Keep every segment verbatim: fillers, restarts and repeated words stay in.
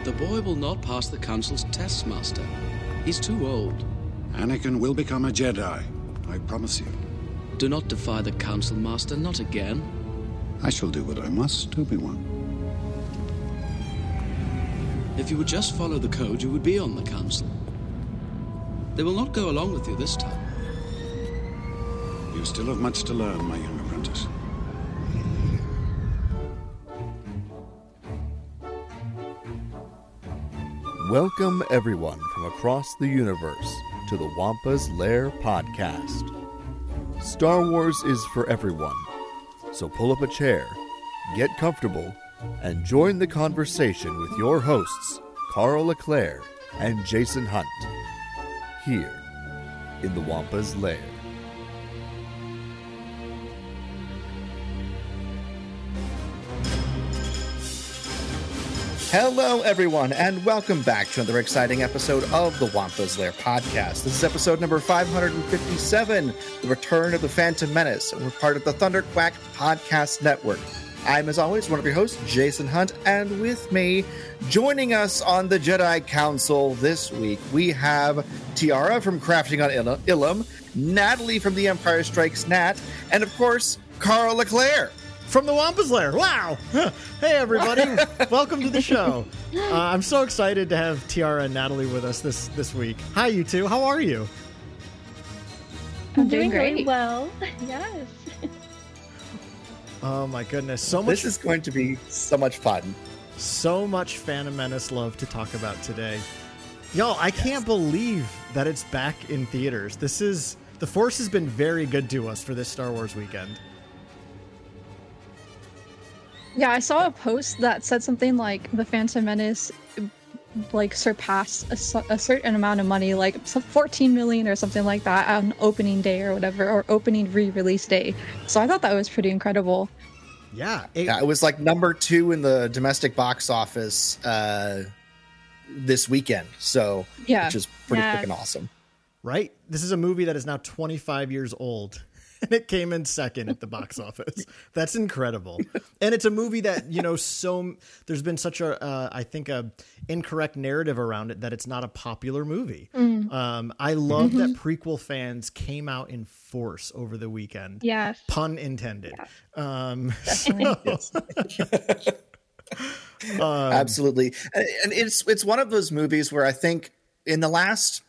The boy will not pass the Council's tests, Master. He's too old. Anakin will become a Jedi, I promise you. Do not defy the Council, Master, not again. I shall do what I must, Obi-Wan. If you would just follow the code, you would be on the Council. They will not go along with you this time. You still have much to learn, my young apprentice. Welcome, everyone, from across the universe to the Wampa's Lair podcast. Star Wars is for everyone, so pull up a chair, get comfortable, and join the conversation with your hosts, Carl Leclerc and Jason Hunt, here in the Wampa's Lair. Hello, everyone, and welcome back to another exciting episode of the Wampa's Lair podcast. This is episode number five hundred fifty-seven, The Return of the Phantom Menace, and we're part of the Thunderquack Podcast Network. I'm, as always, one of your hosts, Jason Hunt, and with me, joining us on the Jedi Council this week, we have Tiara from Crafting on Il- Ilum, Natalie from The Empire Strikes Nat, and, of course, Carl Leclerc. From the Wampa's Lair. Wow. Hey, everybody. Welcome to the show. Uh, I'm so excited to have Tiara and Natalie with us this, this week. Hi, you two. How are you? I'm doing very well. Yes. Oh, my goodness. So much. This is going to be so much fun. So much Phantom Menace love to talk about today. Y'all, I can't believe that it's back in theaters. This is... The Force has been very good to us for this Star Wars weekend. Yeah, I saw a post that said something like the Phantom Menace like surpassed a, a certain amount of money, like some fourteen million or something like that on opening day or whatever, or opening re-release day. So I thought that was pretty incredible. Yeah. It, yeah, it was like number two in the domestic box office uh, this weekend. So, yeah. which is pretty yeah. freaking awesome. Right? This is a movie that is now twenty-five years old. And it came in second at the box office. That's incredible. And it's a movie that, you know, so there's been such a, uh, I think, a incorrect narrative around it that it's not a popular movie. Mm. Um, I love mm-hmm. that prequel fans came out in force over the weekend. Yes. Pun intended. Yeah. Um, so, um, Absolutely. And it's, it's one of those movies where I think in the last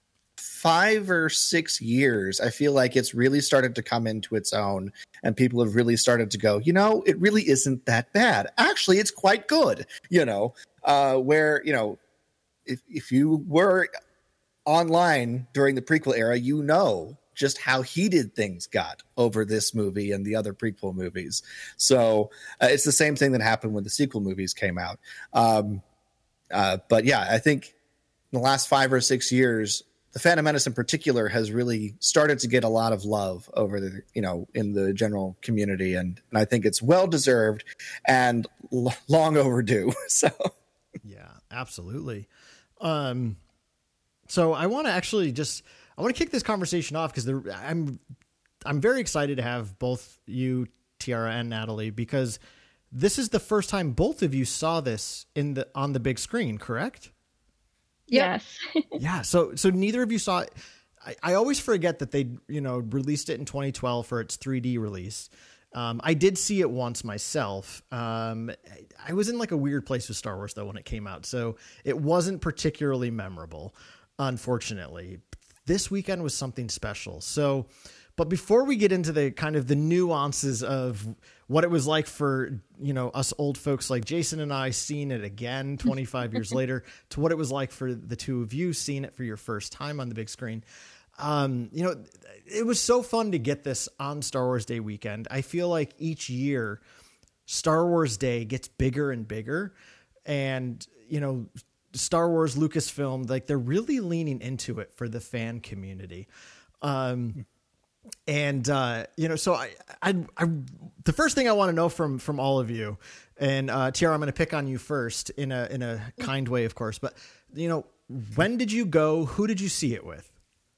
five or six years, I feel like it's really started to come into its own, and people have really started to go, you know, it really isn't that bad. Actually, it's quite good, you know, uh, where, you know, if, if you were online during the prequel era, you know just how heated things got over this movie and the other prequel movies. So uh, it's the same thing that happened when the sequel movies came out. Um, uh, but yeah, I think in the last five or six years, the Phantom Menace in particular has really started to get a lot of love over the, you know, in the general community. And, and I think it's well-deserved and l- long overdue. So, yeah, absolutely. Um, so I want to actually just, I want to kick this conversation off because I'm, I'm very excited to have both you, Tiara, and Natalie, because this is the first time both of you saw this in the, on the big screen, correct? Yes. yeah. So, so neither of you saw it. I, I always forget that they, you know, released it in twenty twelve for its three D release. Um, I did see it once myself. Um, I, I was in like a weird place with Star Wars though when it came out, so it wasn't particularly memorable, unfortunately. This weekend was something special. So, but before we get into the kind of the nuances of what it was like for, you know, us old folks like Jason and I seeing it again twenty-five years later, to what it was like for the two of you seeing it for your first time on the big screen. Um, you know, it was so fun to get this on Star Wars Day weekend. I feel like each year Star Wars Day gets bigger and bigger, and, you know, Star Wars, Lucasfilm, like they're really leaning into it for the fan community. Um, And, uh, you know, so I, I, I, the first thing I want to know from, from all of you, and, uh, Tiara, I'm going to pick on you first in a, in a kind way, of course, but, you know, when did you go? Who did you see it with?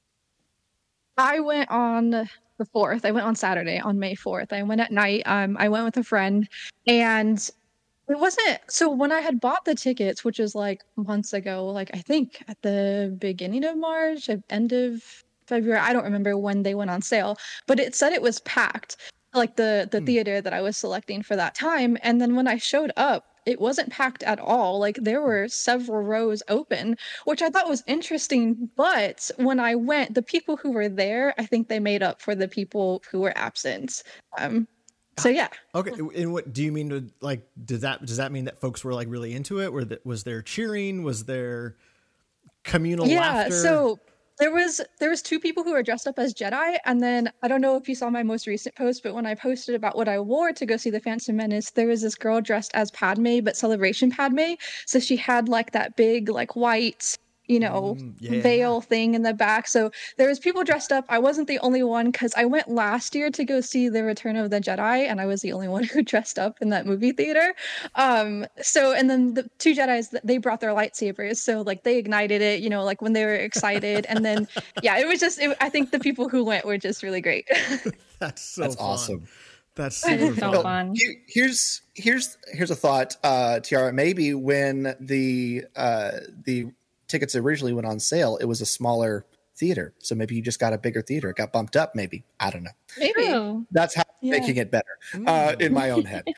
I went on the fourth. I went on Saturday on May fourth. I went at night. Um, I went with a friend, and It wasn't. So when I had bought the tickets, which was like months ago, like I think at the beginning of March, at end of February, I don't remember when they went on sale, but it said it was packed, like the the Hmm. theater that I was selecting for that time. And then when I showed up, it wasn't packed at all. Like there were several rows open, which I thought was interesting. But when I went, the people who were there, I think they made up for the people who were absent. Um, so yeah. Okay, and what do you mean to like? Does that does that mean that folks were like really into it? Were that was there cheering? Was there communal Yeah, laughter? so there was there was two people who were dressed up as Jedi, and then I don't know if you saw my most recent post, but when I posted about what I wore to go see the Phantom Menace, there was this girl dressed as Padme, but Celebration Padme. So she had like that big like white, you know, Mm, yeah. veil thing in the back. So there was people dressed up. I wasn't the only one because I went last year to go see The Return of the Jedi, and I was the only one who dressed up in that movie theater. Um, so and then the two Jedis, they brought their lightsabers, so like they ignited it, you know, like when they were excited. And then yeah, it was just. It, I think the people who went were just really great. That's so That's fun. awesome. That's That super is so fun. fun. Here- Here's here's here's a thought, uh, Tiara. Maybe when the uh, the tickets originally went on sale, it was a smaller theater, so maybe you just got a bigger theater. It got bumped up. Maybe I don't know. Maybe. True. That's how I'm Yeah. making it better uh, in my own head.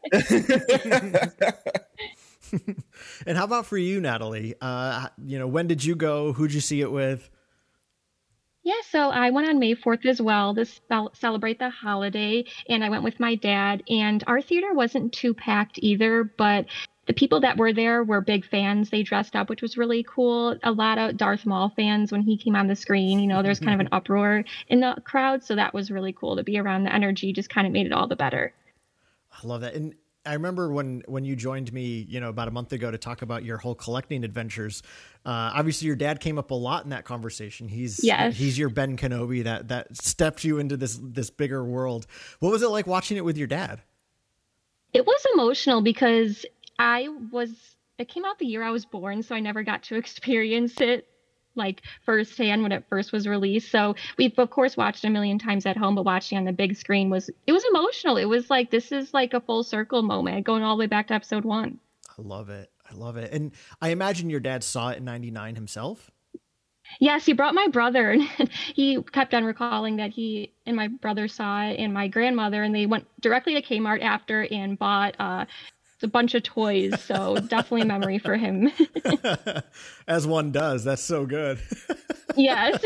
And how about for you, Natalie? Uh, you know, when did you go? Who'd you see it with? Yeah, so I went on May fourth as well to spell, celebrate the holiday, and I went with my dad, and our theater wasn't too packed either, but the people that were there were big fans. They dressed up, which was really cool. A lot of Darth Maul fans when he came on the screen. You know, there's kind of an uproar in the crowd, so that was really cool to be around. The energy just kind of made it all the better. I love that. And I remember when, when you joined me, you know, about a month ago to talk about your whole collecting adventures. Uh, obviously your dad came up a lot in that conversation. He's, Yes. he's your Ben Kenobi that, that stepped you into this, this bigger world. What was it like watching it with your dad? It was emotional because I was, it came out the year I was born, so I never got to experience it like firsthand when it first was released. So we've of course watched it a million times at home, but watching on the big screen was, it was emotional. It was like, this is like a full circle moment going all the way back to episode one. I love it. I love it. And I imagine your dad saw it in ninety-nine himself. Yes, he brought my brother, and he kept on recalling that he and my brother saw it, and my grandmother, and they went directly to Kmart after and bought uh, a bunch of toys. So definitely a memory for him. As one does. That's so good. Yes.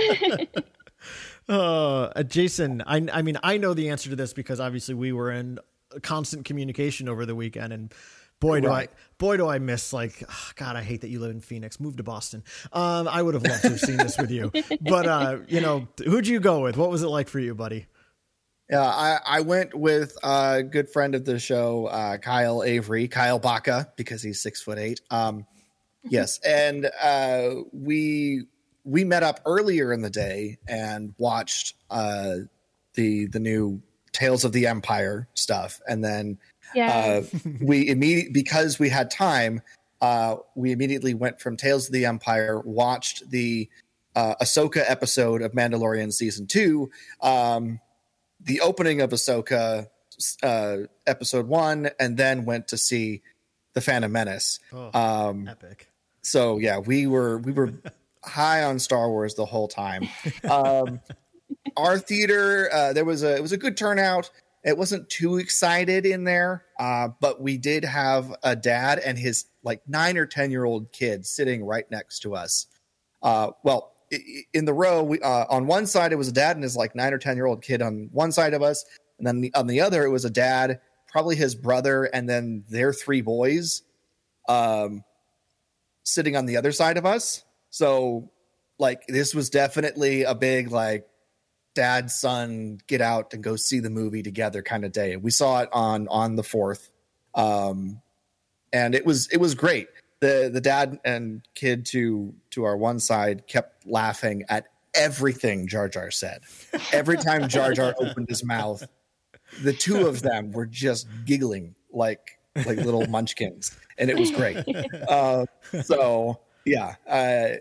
Uh, Jason, I, I mean, I know the answer to this because obviously we were in constant communication over the weekend, and boy, do Right. I, boy, do I miss like, oh, God, I hate that you live in Phoenix, move to Boston. Um, I would have loved to have seen this with you, but, uh, you know, who'd you go with? What was it like for you, buddy? Yeah, I, I went with a good friend of the show, uh, Kyle Avery, Kyle Baca, because he's six foot eight. Um, yes, and uh, we we met up earlier in the day and watched uh, the the new Tales of the Empire stuff, and then Yeah. uh, we immediately, because we had time, uh, we immediately went from Tales of the Empire, watched the uh, Ahsoka episode of Mandalorian season two. Um, the opening of Ahsoka uh, episode one, and then went to see the Phantom Menace. Oh, Um, epic. so yeah, we were we were high on Star Wars the whole time. Um, our theater, uh, there was a it was a good turnout. It wasn't too excited in there, uh, but we did have a dad and his like nine or ten year old kid sitting right next to us. Uh, well, in the row, we, uh, on one side, it was a dad and his like nine or ten year old kid on one side of us. And then the, on the other, it was a dad, probably his brother, and then their three boys um, sitting on the other side of us. So like, this was definitely a big, like, dad, son, get out and go see the movie together kind of day. We saw it on, on the fourth. Um, and it was, it was great. The the dad and kid to to our one side kept laughing at everything Jar Jar said. Every time Jar Jar opened his mouth, the two of them were just giggling like like little munchkins, and it was great. Uh, so yeah, uh,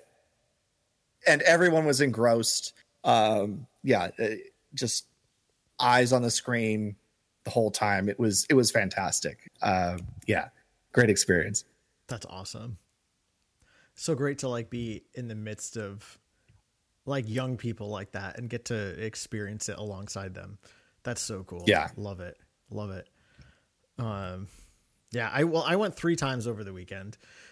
and everyone was engrossed. Um, yeah, uh, just eyes on the screen the whole time. It was it was fantastic. Uh, yeah. great experience. That's awesome. So great to like be in the midst of like young people like that and get to experience it alongside them. That's so cool. Yeah. Love it. Love it. Um, yeah, I, well, I went three times over the weekend.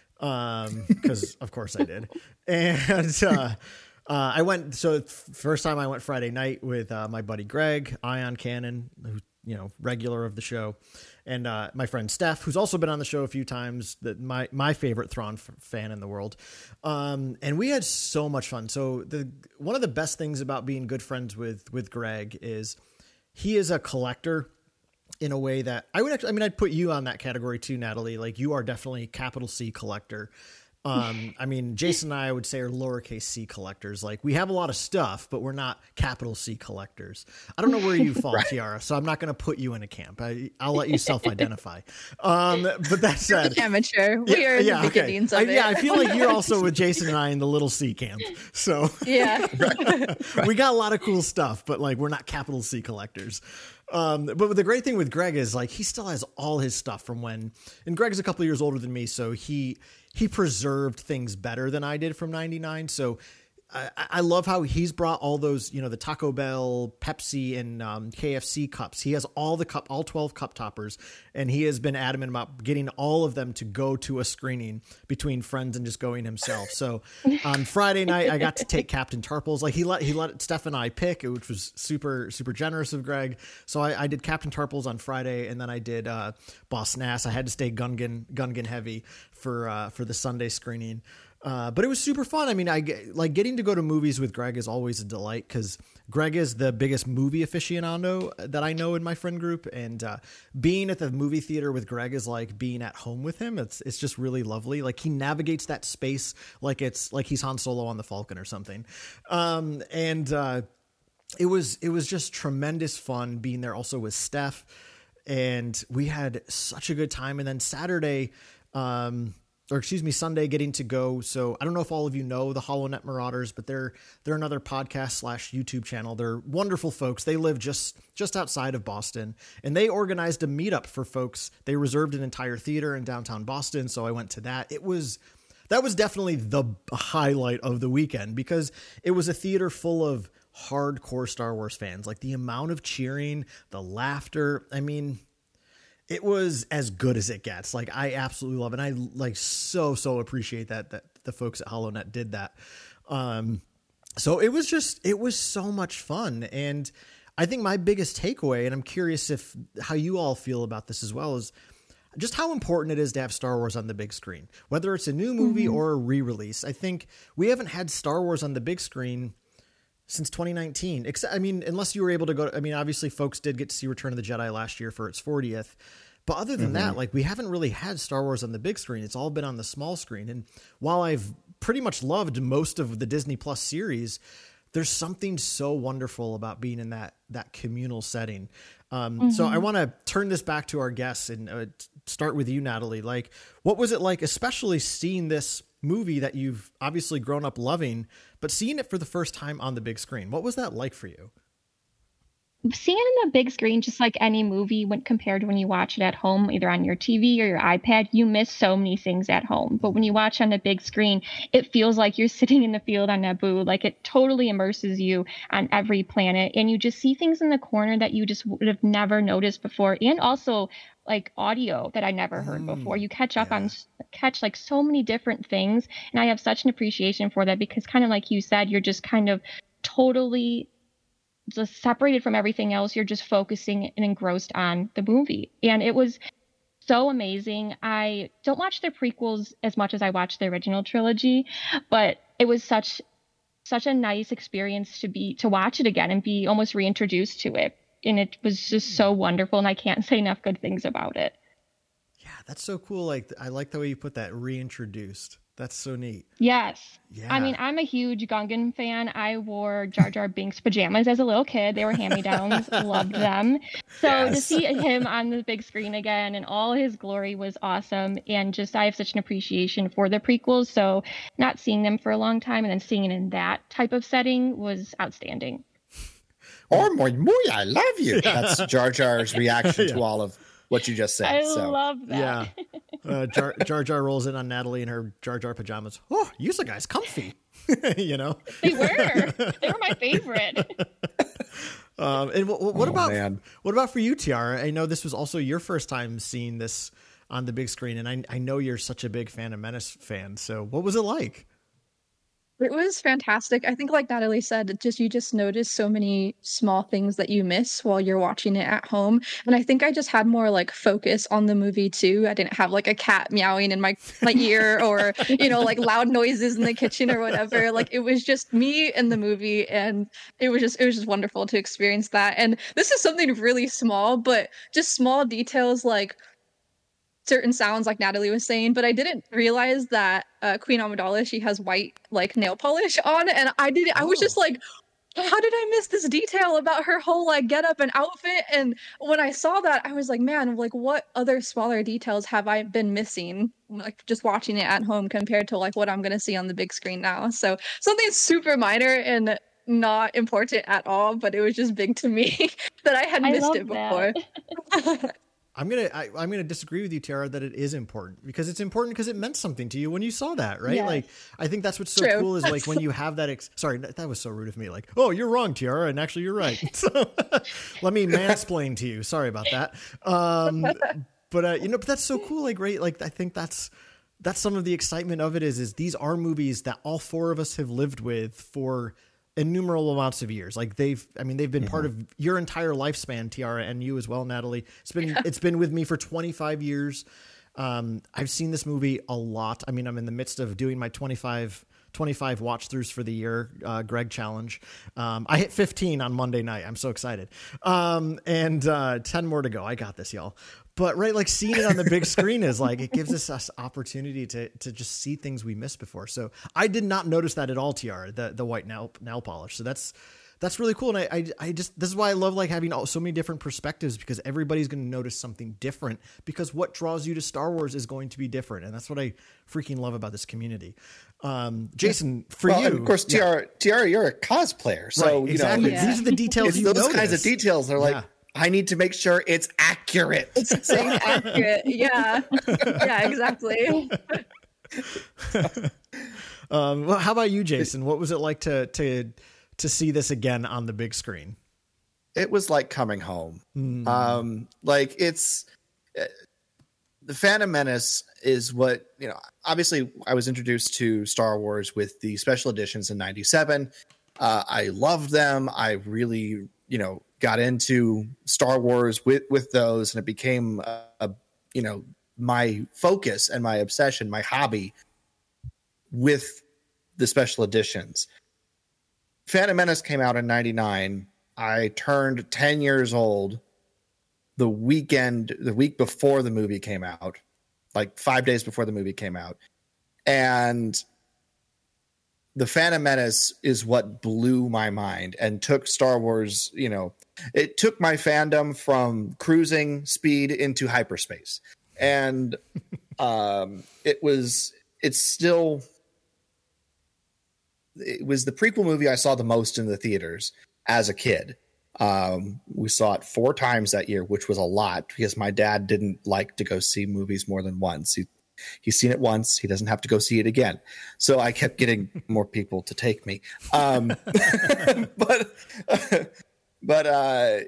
Um, cause of course I did. And, uh, uh, I went, so first time I went Friday night with, uh, my buddy, Greg, Ion Cannon, who, you know, regular of the show. And, uh, my friend Steph, who's also been on the show a few times, that my, my favorite Thrawn f- fan in the world. Um, and we had so much fun. So the, one of the best things about being good friends with, with Greg is he is a collector in a way that I would actually, I mean, I'd put you on that category too, Natalie. Like you are definitely capital C collector. Um, I mean, Jason and I, I would say are lowercase c collectors. Like we have a lot of stuff, but we're not capital C collectors. I don't know where you fall, right. Tiara, so I'm not going to put you in a camp. I, I'll let you self-identify. Um, but that said, amateur. We yeah, are in yeah, the okay. beginnings of I, it. Yeah, I feel like you're also with Jason and I in the little C camp. So yeah, we got a lot of cool stuff, but like we're not capital C collectors. Um, but the great thing with Greg is like he still has all his stuff from when, and Greg's a couple of years older than me, so he he preserved things better than I did from ninety-nine. So I, I love how he's brought all those, you know, the Taco Bell, Pepsi, and um, K F C cups. He has all the cup, all twelve cup toppers, and he has been adamant about getting all of them to go to a screening between friends and just going himself. So on Friday night, I got to take Captain Tarples. Like he let he let Steph and I pick, which was super super generous of Greg. So I, I did Captain Tarples on Friday, and then I did uh, Boss Nass. I had to stay Gungan Gungan heavy for uh, for the Sunday screening. Uh, but it was super fun. I mean, I like getting to go to movies with Greg is always a delight because Greg is the biggest movie aficionado that I know in my friend group. And uh, being at the movie theater with Greg is like being at home with him. It's it's just really lovely. Like he navigates that space like it's like he's Han Solo on the Falcon or something. Um, and uh, it was it was just tremendous fun being there also with Steph. And we had such a good time. And then Saturday, um, or excuse me, Sunday, getting to go. So I don't know if all of you know the HoloNet Marauders, but they're they're another podcast slash YouTube channel. They're wonderful folks. They live just just outside of Boston, and they organized a meetup for folks. They reserved an entire theater in downtown Boston, so I went to that. It was that was definitely the highlight of the weekend because it was a theater full of hardcore Star Wars fans. Like the amount of cheering, the laughter. I mean, it was as good as it gets. Like I absolutely love it. And I like so, so appreciate that, that the folks at HoloNet did that. Um, so it was just, it was so much fun. And I think my biggest takeaway, and I'm curious if how you all feel about this as well, is just how important it is to have Star Wars on the big screen, whether it's a new movie mm-hmm. or a re-release. I think we haven't had Star Wars on the big screen since twenty nineteen, except, I mean, unless you were able to go, I mean, obviously folks did get to see Return of the Jedi last year for its fortieth, but other than mm-hmm. that, like we haven't really had Star Wars on the big screen. It's all been on the small screen. And while I've pretty much loved most of the Disney Plus series, there's something so wonderful about being in that, that communal setting. Um, mm-hmm. So I want to turn this back to our guests and uh, start with you, Natalie. Like, what was it like, especially seeing this movie that you've obviously grown up loving, but seeing it for the first time on the big screen? What was that like for you? Seeing it on the big screen, just like any movie, when compared to when you watch it at home, either on your T V or your iPad, you miss so many things at home. But when you watch on the big screen, it feels like you're sitting in the field on Naboo. Like it totally immerses you on every planet, and you just see things in the corner that you just would have never noticed before, and also like audio that I never heard mm, before. You catch up yeah. on catch like so many different things, and I have such an appreciation for that because, kind of like you said, you're just kind of totally just separated from everything else. You're just focusing and engrossed on the movie. And it was so amazing. I don't watch the prequels as much as I watch the original trilogy, but it was such such a nice experience to be to watch it again and be almost reintroduced to it. And it was just so wonderful, and I can't say enough good things about it. Yeah, that's so cool. Like I like the way you put that, reintroduced. That's so neat. Yes. Yeah. I mean, I'm a huge Gungan fan. I wore Jar Jar Binks pajamas as a little kid. They were hand-me-downs. Loved them. So yes. to see him on the big screen again in all his glory was awesome. And just I have such an appreciation for the prequels. So not seeing them for a long time and then seeing it in that type of setting was outstanding. Or more, more, I love you. Yeah. That's Jar Jar's reaction yeah. to all of what you just said. I so. love that. Yeah. Uh, Jar, Jar Jar rolls in on Natalie in her Jar Jar pajamas. Oh, you guys comfy. You know, They were. They were my favorite. Um, and what, what Oh, about man. what about for you, Tiara? I know this was also your first time seeing this on the big screen, and I, I know you're such a big Phantom Menace fan. So, what was it like? It was fantastic. I think, like Natalie said, it just you just notice so many small things that you miss while you're watching it at home. And I think I just had more like focus on the movie too. I didn't have like a cat meowing in my my ear or you know like loud noises in the kitchen or whatever. Like it was just me and the movie, and it was just it was just wonderful to experience that. And this is something really small, but just small details like certain sounds like Natalie was saying, but I didn't realize that uh, Queen Amidala, she has white like nail polish on, and I did I was just like, how did I miss this detail about her whole like getup and outfit? And when I saw that, I was like, man, like what other smaller details have I been missing? Like just watching it at home compared to like what I'm gonna see on the big screen now. So something super minor and not important at all, but it was just big to me that I had I missed love it before. that. I'm gonna I, I'm gonna disagree with you, Tara, that it is important because it's important because it meant something to you when you saw that, right? Yes. Like I think that's what's so True. cool is like when you have that. Ex- Sorry, that that was so rude of me. Like, oh, you're wrong, Tiara, and actually you're right. So let me mansplain to you. Sorry about that. Um, but uh, you know, but that's so cool. Like, right? Like I think that's that's some of the excitement of it. Is is these are movies that all four of us have lived with for innumerable amounts of years. Like they've, I mean, they've been mm-hmm. part of your entire lifespan, Tiara, and you as well, Natalie. It's been, yeah. it's been with me for twenty-five years. Um, I've seen this movie a lot. I mean, I'm in the midst of doing my twenty-five, twenty-five watch throughs for the year, uh, Greg challenge. Um, I hit fifteen on Monday night. I'm so excited. Um, and, uh, ten more to go. I got this, y'all. But right, like seeing it on the big screen is like, it gives us us opportunity to, to just see things we missed before. So I did not notice that at all, Tiara, the, the white nail, nail polish. So that's, that's really cool. And I, I, I just, this is why I love like having all, so many different perspectives because everybody's going to notice something different because what draws you to Star Wars is going to be different. And that's what I freaking love about this community. Um, Jason, for well, you, of course, Tiara, yeah. Tiara, you're a cosplayer. So, right, you exactly. know, yeah. these are the details it's you those notice. kinds of details are like, yeah. I need to make sure it's accurate. It's saying accurate. Yeah. Yeah, exactly. um, well, how about you, Jason? What was it like to, to, to see this again on the big screen? It was like coming home. Mm. Um, like it's uh, the Phantom Menace is what, you know, obviously I was introduced to Star Wars with the special editions in ninety-seven. Uh, I loved them. I really, you know, got into Star Wars with, with those, and it became, a, a, you know, my focus and my obsession, my hobby with the special editions. Phantom Menace came out in ninety-nine. I turned ten years old the weekend, the week before the movie came out, like five days before the movie came out. And the Phantom Menace is what blew my mind and took Star Wars, you know, it took my fandom from cruising speed into hyperspace. And um, it was, it's still, it was the prequel movie I saw the most in the theaters as a kid. Um, we saw it four times that year, which was a lot because my dad didn't like to go see movies more than once. He He's seen it once. He doesn't have to go see it again. So I kept getting more people to take me. Um, but, uh, but, uh,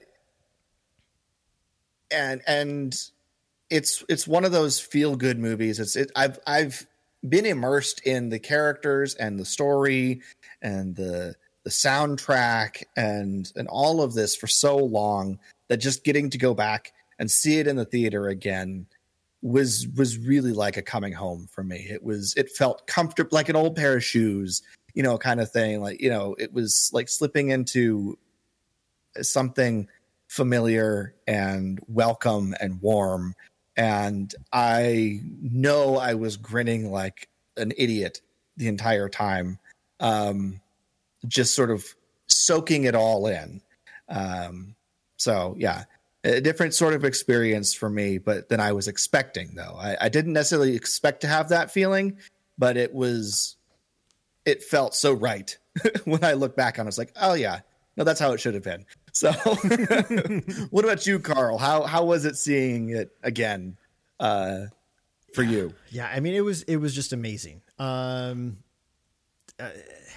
and, and it's, it's one of those feel good movies. It's, it, I've, I've been immersed in the characters and the story and the, the soundtrack and, and all of this for so long that just getting to go back and see it in the theater again was was really like a coming home for me. It was it felt comfortable, like an old pair of shoes, you know, kind of thing. Like, you know, it was like slipping into something familiar and welcome and warm. And I know I was grinning like an idiot the entire time, um, just sort of soaking it all in. Um, so yeah. A different sort of experience for me, but than I was expecting, though. I, I didn't necessarily expect to have that feeling, but it was, it felt so right when I look back on it. It's like, oh yeah, no, that's how it should have been. So, what about you, Carl? How how was it seeing it again uh, for you? Yeah, I mean, it was it was just amazing. Um, uh,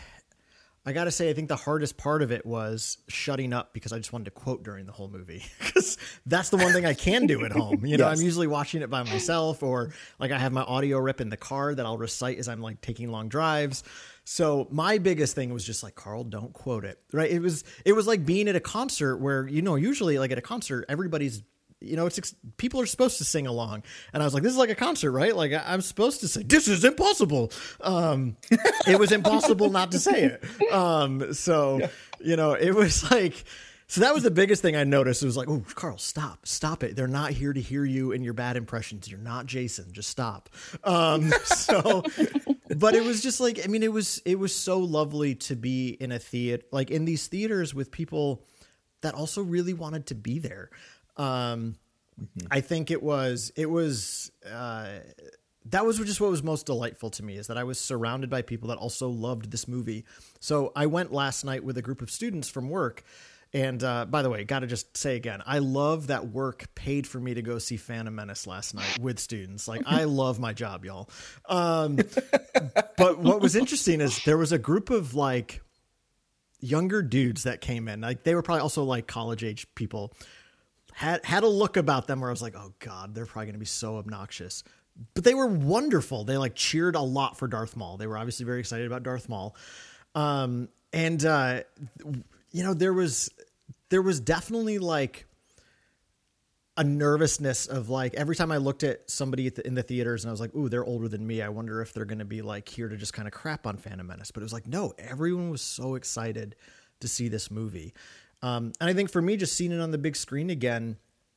I gotta say, I think the hardest part of it was shutting up because I just wanted to quote during the whole movie, because that's the one thing I can do at home. You know, yes. I'm usually watching it by myself, or like I have my audio rip in the car that I'll recite as I'm like taking long drives. So my biggest thing was just like, Carl, don't quote it. Right. It was, it was like being at a concert where, you know, usually like at a concert, everybody's, you know, it's people are supposed to sing along. And I was like, this is like a concert, right? Like I'm supposed to say, this is impossible. Um, it was impossible not to say it. Um, so, yeah. you know, it was like, so that was the biggest thing I noticed. It was like, oh, Carl, stop, stop it. They're not here to hear you and your bad impressions. You're not Jason. Just stop. Um, so, but it was just like, I mean, it was, it was so lovely to be in a theater, like in these theaters with people that also really wanted to be there. Um, mm-hmm. I think it was, it was, uh, that was just what was most delightful to me, is that I was surrounded by people that also loved this movie. So I went last night with a group of students from work. And, uh, by the way, got to just say again, I love that work paid for me to go see Phantom Menace last night with students. Like, I love my job, y'all. Um, but what was interesting is there was a group of like younger dudes that came in, like they were probably also like college age people. Had had a look about them where I was like, oh God, they're probably going to be so obnoxious. But they were wonderful. They like cheered a lot for Darth Maul. They were obviously very excited about Darth Maul. Um, and, uh, you know, there was there was definitely like a nervousness of like every time I looked at somebody at the, in the theaters and I was like, ooh, they're older than me. I wonder if they're going to be like here to just kind of crap on Phantom Menace. But it was like, no, everyone was so excited to see this movie. Um, and I think for me, just seeing it on the big screen again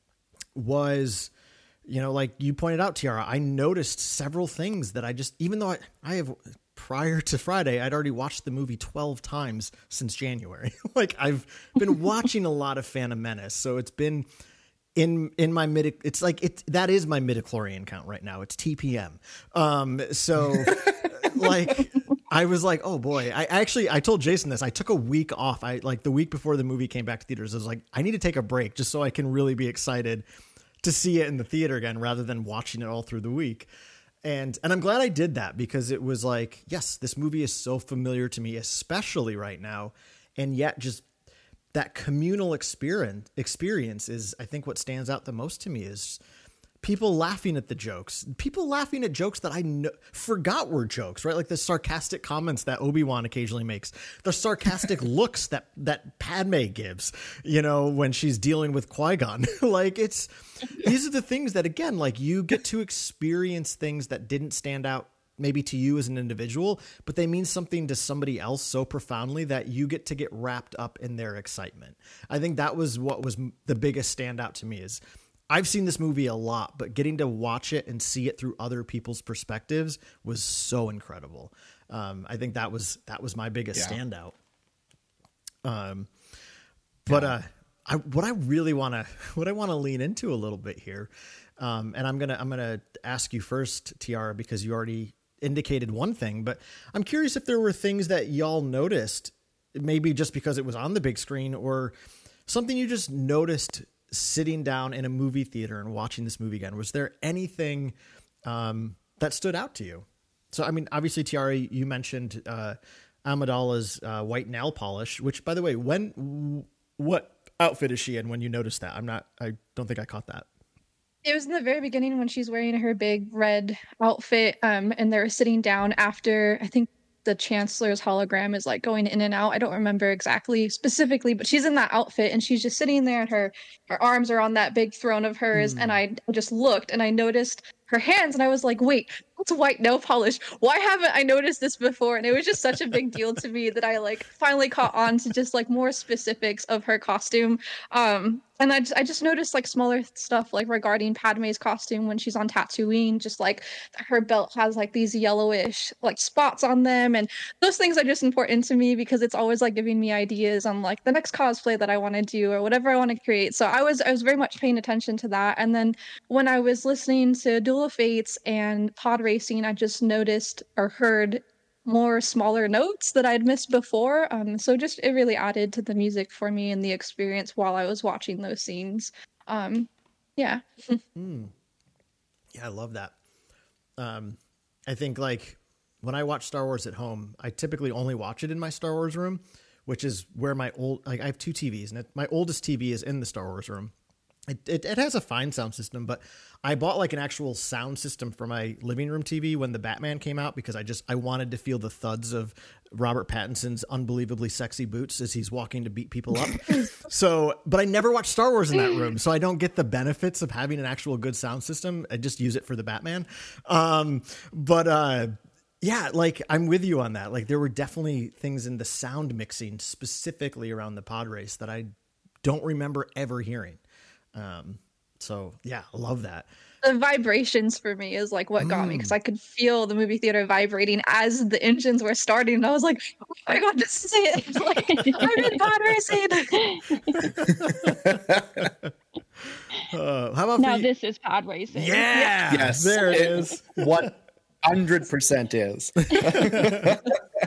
was, you know, like you pointed out, Tiara, I noticed several things that I just, even though I, I have prior to Friday, I'd already watched the movie twelve times since January. Like I've been watching a lot of Phantom Menace. So it's been in, in my mid, it's like, it, that is my midichlorian count right now. It's T P M. Um, so like, I was like, oh boy, I actually, I told Jason this, I took a week off. I like the week before the movie came back to theaters. I was like, I need to take a break just so I can really be excited to see it in the theater again, rather than watching it all through the week. And, and I'm glad I did that, because it was like, yes, this movie is so familiar to me, especially right now. And yet just that communal experience experience is, I think, what stands out the most to me is people laughing at the jokes, people laughing at jokes that I kn- forgot were jokes, right? Like the sarcastic comments that Obi-Wan occasionally makes, the sarcastic looks that, that Padme gives, you know, when she's dealing with Qui-Gon. Like it's, these are the things that, again, like you get to experience things that didn't stand out maybe to you as an individual, but they mean something to somebody else so profoundly that you get to get wrapped up in their excitement. I think that was what was the biggest standout to me is, I've seen this movie a lot, but getting to watch it and see it through other people's perspectives was so incredible. Um, I think that was, that was my biggest yeah. standout. Um, but, yeah. uh, I, what I really want to, what I want to lean into a little bit here. Um, and I'm going to, I'm going to ask you first, Tiara, because you already indicated one thing, but I'm curious if there were things that y'all noticed, maybe just because it was on the big screen, or something you just noticed sitting down in a movie theater and watching this movie again. Was there anything um, that stood out to you? So, I mean, obviously, Tiara, you mentioned uh, Amidala's uh, white nail polish, which, by the way, when, what outfit is she in when you noticed that? I'm not, I don't think I caught that. It was in the very beginning when she's wearing her big red outfit, um, and they're sitting down after, I think, the Chancellor's hologram is like going in and out. I don't remember exactly specifically, but she's in that outfit and she's just sitting there and her, her arms are on that big throne of hers. Mm. And I just looked and I noticed her hands and I was like, wait, that's white nail polish. Why haven't I noticed this before? And it was just such a big deal to me that I like finally caught on to just like more specifics of her costume. Um, and I just, I just noticed like smaller stuff like regarding Padme's costume when she's on Tatooine, just like her belt has like these yellowish like spots on them. And those things are just important to me because it's always like giving me ideas on like the next cosplay that I want to do or whatever I want to create. So I was, I was very much paying attention to that. And then when I was listening to Duel of Fates and pod racing, I just noticed or heard more smaller notes that I'd missed before. Um, so just it really added to the music for me and the experience while I was watching those scenes. Um, yeah. mm. Yeah, I love that. Um, I think like when I watch Star Wars at home, I typically only watch it in my Star Wars room, which is where my old, like I have two T Vs, and it, my oldest T V is in the Star Wars room. It, it it has a fine sound system, but I bought like an actual sound system for my living room T V when the Batman came out, because I just, I wanted to feel the thuds of Robert Pattinson's unbelievably sexy boots as he's walking to beat people up. So, but I never watched Star Wars in that room, so I don't get the benefits of having an actual good sound system. I just use it for the Batman. Um, but, uh, yeah, like I'm with you on that. Like there were definitely things in the sound mixing specifically around the pod race that I don't remember ever hearing. Um, so yeah, I love that. The vibrations for me is like what got mm. me, because I could feel the movie theater vibrating as the engines were starting, and I was like, "Oh my god, this is it! Like, I'm in pod racing." uh, how about now? This is pod racing. Yeah, yes, there it is. One hundred percent is. uh,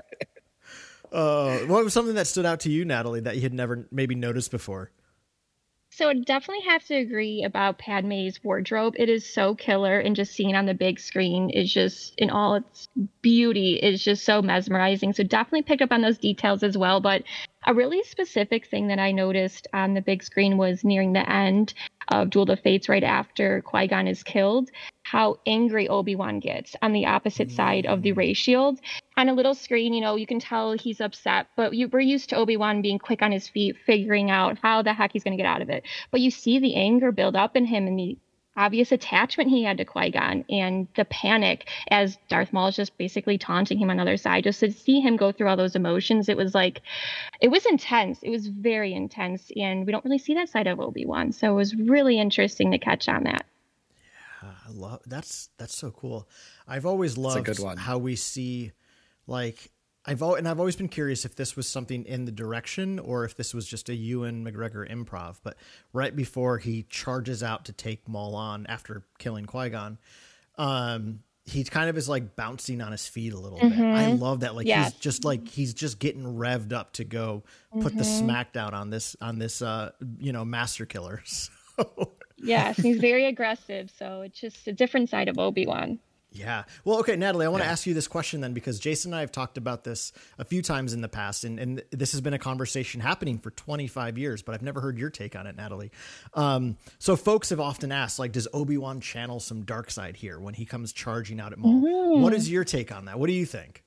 what was something that stood out to you, Natalie, that you had never maybe noticed before? So I definitely have to agree about Padme's wardrobe. It is so killer, and just seeing it on the big screen is just, in all its beauty, is just so mesmerizing. So definitely pick up on those details as well. But a really specific thing that I noticed on the big screen was nearing the end of Duel of the Fates, right after Qui-Gon is killed, how angry Obi-Wan gets on the opposite side of the ray shield. On a little screen, you know, you can tell he's upset, but you, we're used to Obi-Wan being quick on his feet, figuring out how the heck he's going to get out of it. But you see the anger build up in him and the obvious attachment he had to Qui-Gon and the panic as Darth Maul is just basically taunting him on the other side. Just to see him go through all those emotions, it was like, it was intense. It was very intense, and we don't really see that side of Obi-Wan. So it was really interesting to catch on that. Yeah, I love that's that's so cool. I've always loved good one. how we see, like, I've al- and I've always been curious if this was something in the direction or if this was just a Ewan McGregor improv. But right before he charges out to take Maul on after killing Qui-Gon, um, he kind of is like bouncing on his feet a little mm-hmm. bit. I love that. Like yes. he's just like he's just getting revved up to go mm-hmm. put the smackdown on this on this uh, you know, master killer. So. Yes, he's very aggressive. So it's just a different side of Obi-Wan. Yeah. Well, okay, Natalie, I want to yeah. ask you this question then, because Jason and I have talked about this a few times in the past, and, and this has been a conversation happening for twenty-five years, but I've never heard your take on it, Natalie. Um, so folks have often asked, like, does Obi-Wan channel some dark side here when he comes charging out at Maul? Mm-hmm. What is your take on that? What do you think?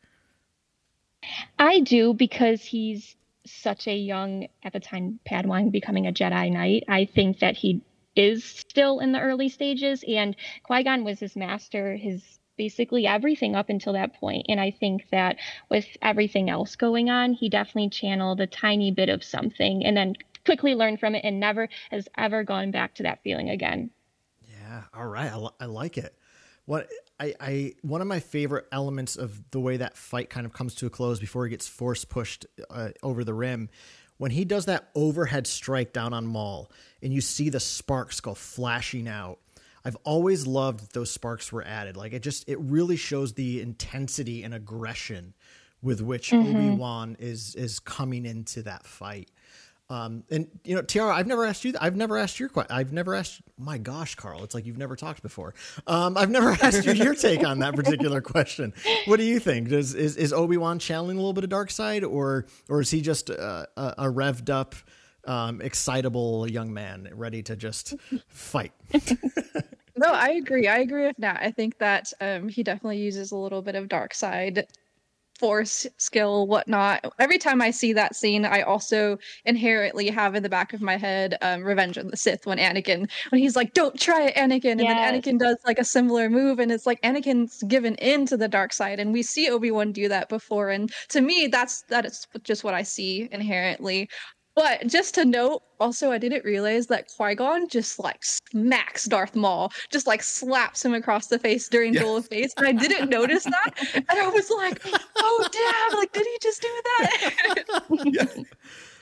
I do, because he's such a young, at the time, Padawan becoming a Jedi Knight. I think that he is still in the early stages, and Qui-Gon was his master, his basically everything up until that point. And I think that with everything else going on, he definitely channeled a tiny bit of something and then quickly learned from it and never has ever gone back to that feeling again. Yeah. All right. I, li- I like it. What I, I, one of my favorite elements of the way that fight kind of comes to a close before he gets force pushed uh, over the rim, when he does that overhead strike down on Maul and you see the sparks go flashing out, I've always loved that those sparks were added. Like, it just, it really shows the intensity and aggression with which mm-hmm. Obi-Wan is, is coming into that fight. Um, and you know, Tiara, I've never asked you that. I've never asked your question. I've never asked, my gosh, Carl, it's like you've never talked before. Um, I've never asked you your take on that particular question. What do you think? Does, is, is Obi-Wan channeling a little bit of dark side, or, or is he just uh, a, a revved up, um, excitable young man ready to just fight? No, I agree. I agree with Nat. I think that um, he definitely uses a little bit of dark side, force, skill, whatnot. Every time I see that scene, I also inherently have in the back of my head um, Revenge of the Sith, when Anakin, when he's like, don't try it, Anakin. And yes. then Anakin does like a similar move, and it's like Anakin's given in to the dark side. And we see Obi-Wan do that before. And to me, that's that is just what I see inherently. But just to note, also, I didn't realize that Qui-Gon just like smacks Darth Maul, just like slaps him across the face during yeah. Duel of Fates. And I didn't notice that. And I was like, oh, damn, like, did he just do that? yeah.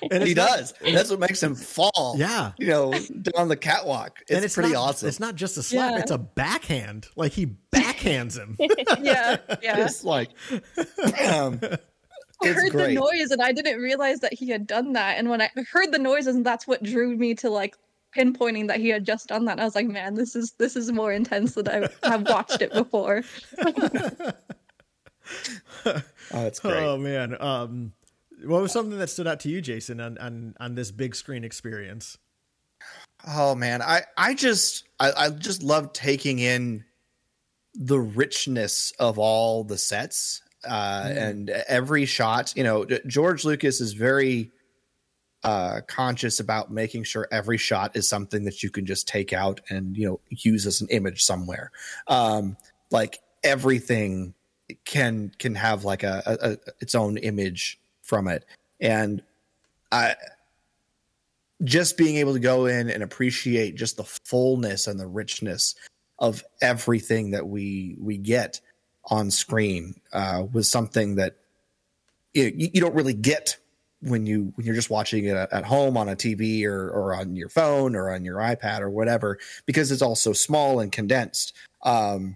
And he not, does. That's what makes him fall. Yeah. You know, down the catwalk. It's, and it's pretty not, awesome. It's not just a slap, Yeah. it's a backhand. Like he backhands him. Yeah, yeah. It's like, bam. I It's heard great. the noise and I didn't realize that he had done that. And when I heard the noises, and that's what drew me to like pinpointing that he had just done that. And I was like, man, this is this is more intense than I have watched it before. Oh, it's great. Oh man. Um, what was something that stood out to you, Jason, on on, on this big screen experience? Oh man, I I just I, I just love taking in the richness of all the sets uh, mm. and every shot. You know, George Lucas is very uh, conscious about making sure every shot is something that you can just take out and you know use as an image somewhere. Um, like everything can can have like a, a, a its own image from it, and I. Just being able to go in and appreciate just the fullness and the richness of everything that we we get on screen uh, was something that you, you don't really get when you when you're just watching it at home on a T V or or on your phone or on your iPad or whatever, because it's all so small and condensed. Um,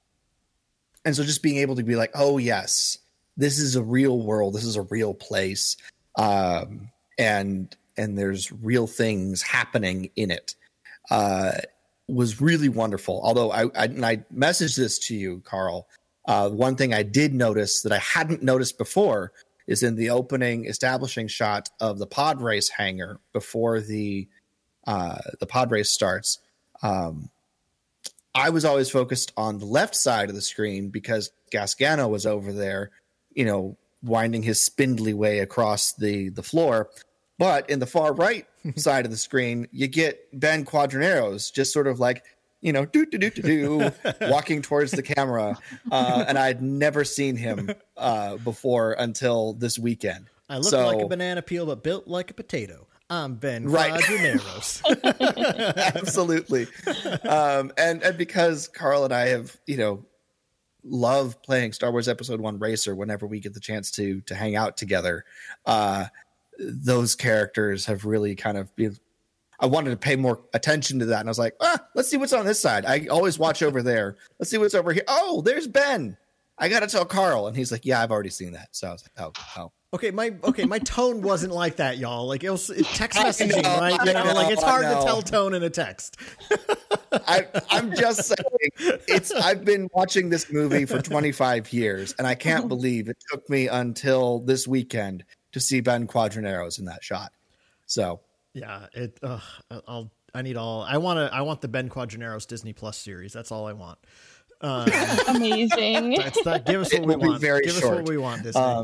and so just being able to be like, oh yes, this is a real world, this is a real place, um, and and there's real things happening in it, uh, was really wonderful. Although I, I, and I messaged this to you, Carl. Uh, one thing I did notice that I hadn't noticed before is in the opening establishing shot of the pod race hangar before the uh, the pod race starts. Um, I was always focused on the left side of the screen because Gasgano was over there, you know, winding his spindly way across the the floor. But in the far right side of the screen, you get Ben Quadraneros just sort of like, you know, do do do do do, walking towards the camera, uh, and I'd never seen him uh, before until this weekend. I look so, like a banana peel, but built like a potato. I'm Ben Right. Quadraneros. Absolutely, um, and and because Carl and I have, you know, love playing Star Wars Episode One Racer whenever we get the chance to to hang out together. Uh, those characters have really kind of been, I wanted to pay more attention to that. And I was like, ah, let's see what's on this side. I always watch over there. Let's see what's over here. Oh, there's Ben. I got to tell Carl. And he's like, yeah, I've already seen that. So I was like, oh, oh. Okay, my okay, my tone wasn't like that, y'all. Like it was it, text messaging, know, right? You know, know, like it's hard I to know. tell tone in a text. I, I'm just saying, it's. I've been watching this movie for twenty-five years, and I can't believe it took me until this weekend to see Ben Quadraneros in that shot. So Yeah, it. Uh, I'll. I need all. I want to. I want the Ben Quadraneros Disney Plus series. That's all I want. Um, Amazing. that's that. Give us It what we will be want. very Give us short. what we want, Disney. Um,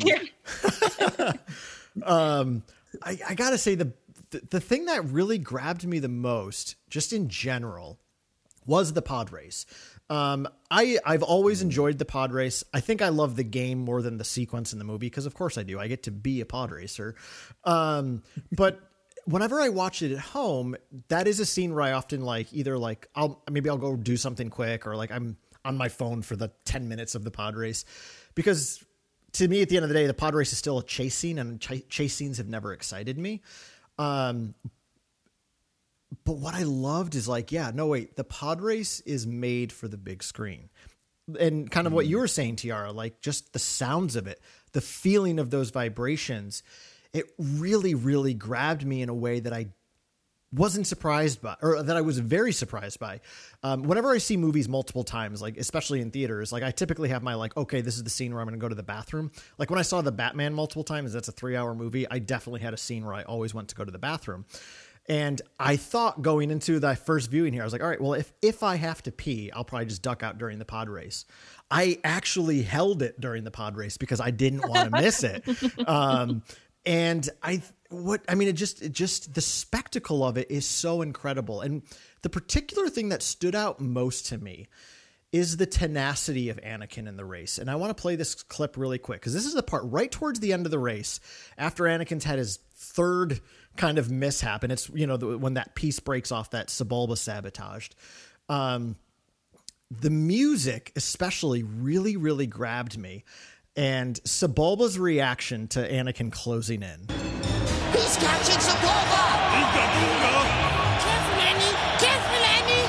um, I, I gotta say the, the the thing that really grabbed me the most, just in general, was the pod race. Um, I I've always enjoyed the pod race. I think I love the game more than the sequence in the movie because, of course, I do. I get to be a pod racer. Um, but whenever I watch it at home, that is a scene where I often like either like I'll maybe I'll go do something quick or like I'm on my phone for the ten minutes of the pod race, because to me, at the end of the day, the pod race is still a chase scene, and ch- chase scenes have never excited me. Um, but what I loved is like, yeah, no, wait, the pod race is made for the big screen. And kind of what you were saying, Tiara, like just the sounds of it, the feeling of those vibrations, it really, really grabbed me in a way that I wasn't surprised by, or that I was very surprised by. Um, whenever I see movies multiple times, like especially in theaters, like I typically have my like, okay, this is the scene where I'm going to go to the bathroom. Like when I saw the Batman multiple times, that's a three hour movie. I definitely had a scene where I always went to go to the bathroom. And I thought going into the first viewing here, I was like, all right, well, if, if I have to pee, I'll probably just duck out during the pod race. I actually held it during the pod race because I didn't want to miss it. Um, and I, what, I mean, it just, it just, the spectacle of it is so incredible. And the particular thing that stood out most to me is the tenacity of Anakin in the race. And I want to play this clip really quick because this is the part right towards the end of the race after Anakin's had his third kind of mishap. And it's, you know, the, when that piece breaks off that Sebulba sabotaged. Um, the music especially really, really grabbed me. And Sebulba's reaction to Anakin closing in. He's catching Sepulva! Ooga booga! Careful, Annie! Careful, Annie!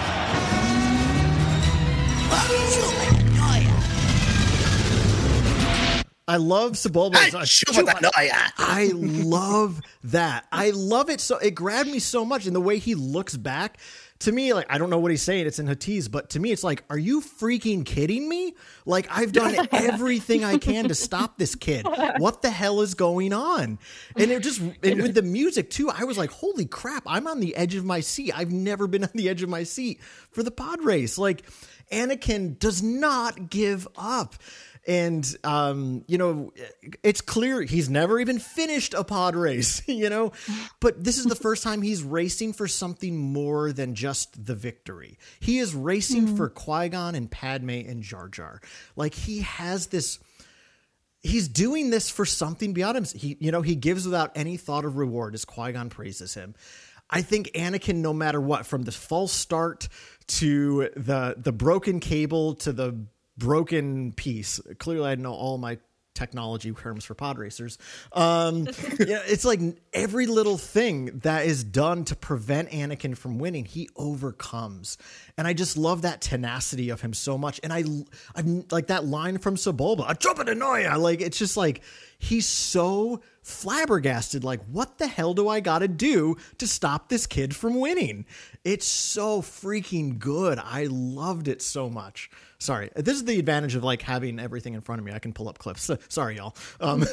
I love Sebulba's. Chumanaya. I love that. I love it so. It grabbed me so much, and the way he looks back to me, like I don't know what he's saying. It's in Huttese, but to me, it's like, are you freaking kidding me? Like I've done everything I can to stop this kid. What the hell is going on? And it just and with the music too. I was like, holy crap! I'm on the edge of my seat. I've never been on the edge of my seat for the pod race. Like Anakin does not give up. And, um, you know, it's clear he's never even finished a pod race, you know, but this is the first time he's racing for something more than just the victory. He is racing mm-hmm. for Qui-Gon and Padme and Jar Jar. Like he has this, he's doing this for something beyond him. He, you know, he gives without any thought of reward as Qui-Gon praises him. I think Anakin, no matter what, from the false start to the, the broken cable to the broken piece. Clearly, I know all my technology terms for pod racers. Um, yeah, it's like every little thing that is done to prevent Anakin from winning, he overcomes. And I just love that tenacity of him so much. And I, I'm like that line from Sebulba, a jump in Noia. Like, it's just like, he's so flabbergasted. Like, what the hell do I got to do to stop this kid from winning? It's so freaking good. I loved it so much. Sorry. This is the advantage of like having everything in front of me. I can pull up clips. Sorry, y'all. Um,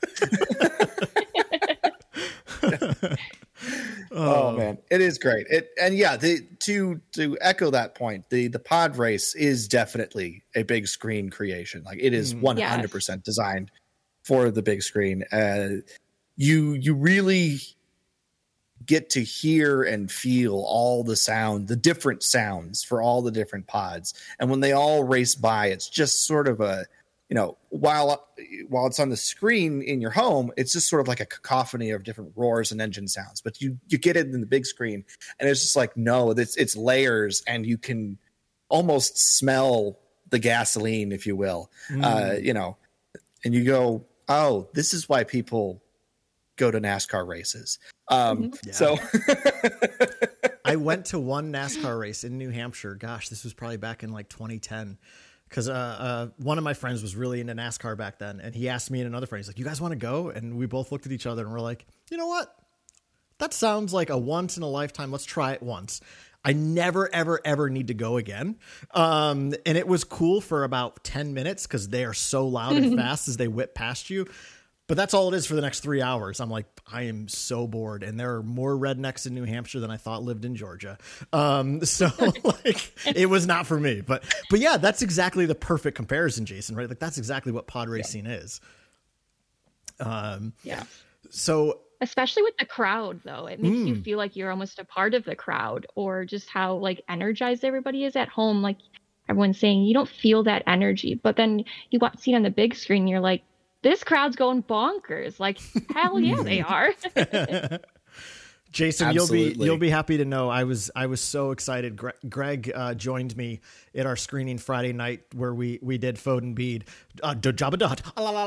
oh man, it is great. It and yeah, the, to to echo that point, the the pod race is definitely a big screen creation. Like it is one hundred percent designed for the big screen. Uh, you you really get to hear and feel all the sound, the different sounds for all the different pods. And when they all race by, it's just sort of a, you know, while while it's on the screen in your home, it's just sort of like a cacophony of different roars and engine sounds. But you you get it in the big screen, and it's just like, no, it's it's layers, and you can almost smell the gasoline, if you will. Mm. Uh, you know, and you go, oh, this is why people go to NASCAR races. Um, yeah. So I went to one NASCAR race in New Hampshire. Gosh, this was probably back in like twenty ten. Because uh, uh, one of my friends was really into NASCAR back then. And he asked me and another friend, he's like, you guys want to go? And we both looked at each other and we're like, you know what? That sounds like a once in a lifetime. Let's try it once. I never, ever, ever need to go again. Um, and it was cool for about ten minutes because they are so loud and fast as they whip past you. But that's all it is for the next three hours. I'm like, I am so bored. And there are more rednecks in New Hampshire than I thought lived in Georgia. Um, so like, it was not for me. But but yeah, that's exactly the perfect comparison, Jason, right? Like that's exactly what pod racing yeah. is. Um, yeah. So especially with the crowd, though, it makes mm. you feel like you're almost a part of the crowd, or just how like energized everybody is at home. Like everyone's saying, you don't feel that energy, but then you watch see it on the big screen, you're like, this crowd's going bonkers. Like, hell yeah, they are. Jason, Absolutely. you'll be you'll be happy to know I was I was so excited. Greg, Greg uh, joined me at our screening Friday night where we we did Foden Bede. Uh, Jabba Dot.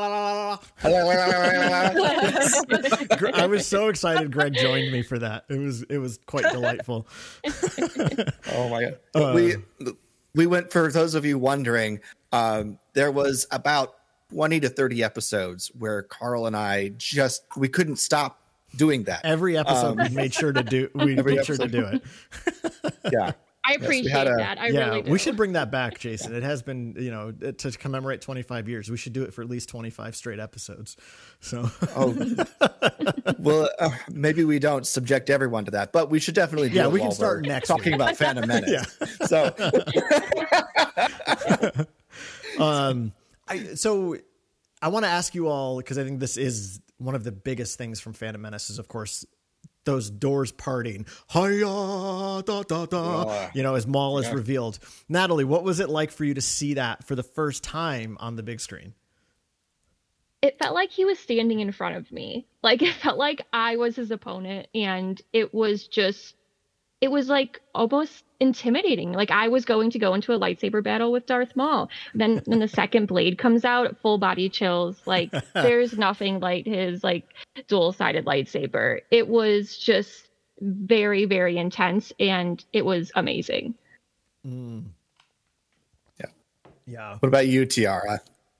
I was so excited. Greg joined me for that. It was it was quite delightful. Oh my god! Uh, we we went, for those of you wondering, um, there was about twenty to thirty episodes where Carl and I just we couldn't stop doing that. Every episode um, we made sure to do we made episode. sure to do it. Yeah. I appreciate yes, a, that. I yeah, really do. We should bring that back, Jason. It has been, you know, to commemorate twenty-five years. We should do it for at least twenty-five straight episodes. So, oh, well, uh, maybe we don't subject everyone to that, but we should definitely do yeah, it we can start next talking week. about Phantom Menace. Yeah. So, um, I, so I want to ask you all, because I think this is one of the biggest things from Phantom Menace is, of course, those doors parting. Hiya, da, da, da, uh, you know, as Maul is yeah. revealed. Natalie, what was it like for you to see that for the first time on the big screen? It felt like he was standing in front of me. Like, it felt like I was his opponent, and it was just it was like almost intimidating. Like I was going to go into a lightsaber battle with Darth Maul. Then when the second blade comes out, full body chills. Like there's nothing like his like dual-sided lightsaber. It was just very, very intense, and it was amazing. Mm. Yeah. Yeah. What about you, Tiara?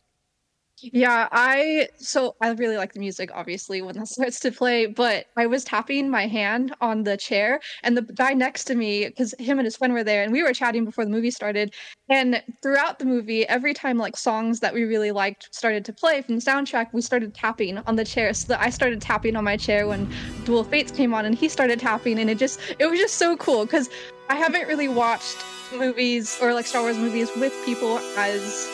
Yeah, I so I really like the music, obviously, when that starts to play, but I was tapping my hand on the chair, and the guy next to me, because him and his friend were there, and we were chatting before the movie started. And throughout the movie, every time like songs that we really liked started to play from the soundtrack, we started tapping on the chair. So that I started tapping on my chair when Duel of Fates came on, and he started tapping, and it just it was just so cool because I haven't really watched movies or like Star Wars movies with people as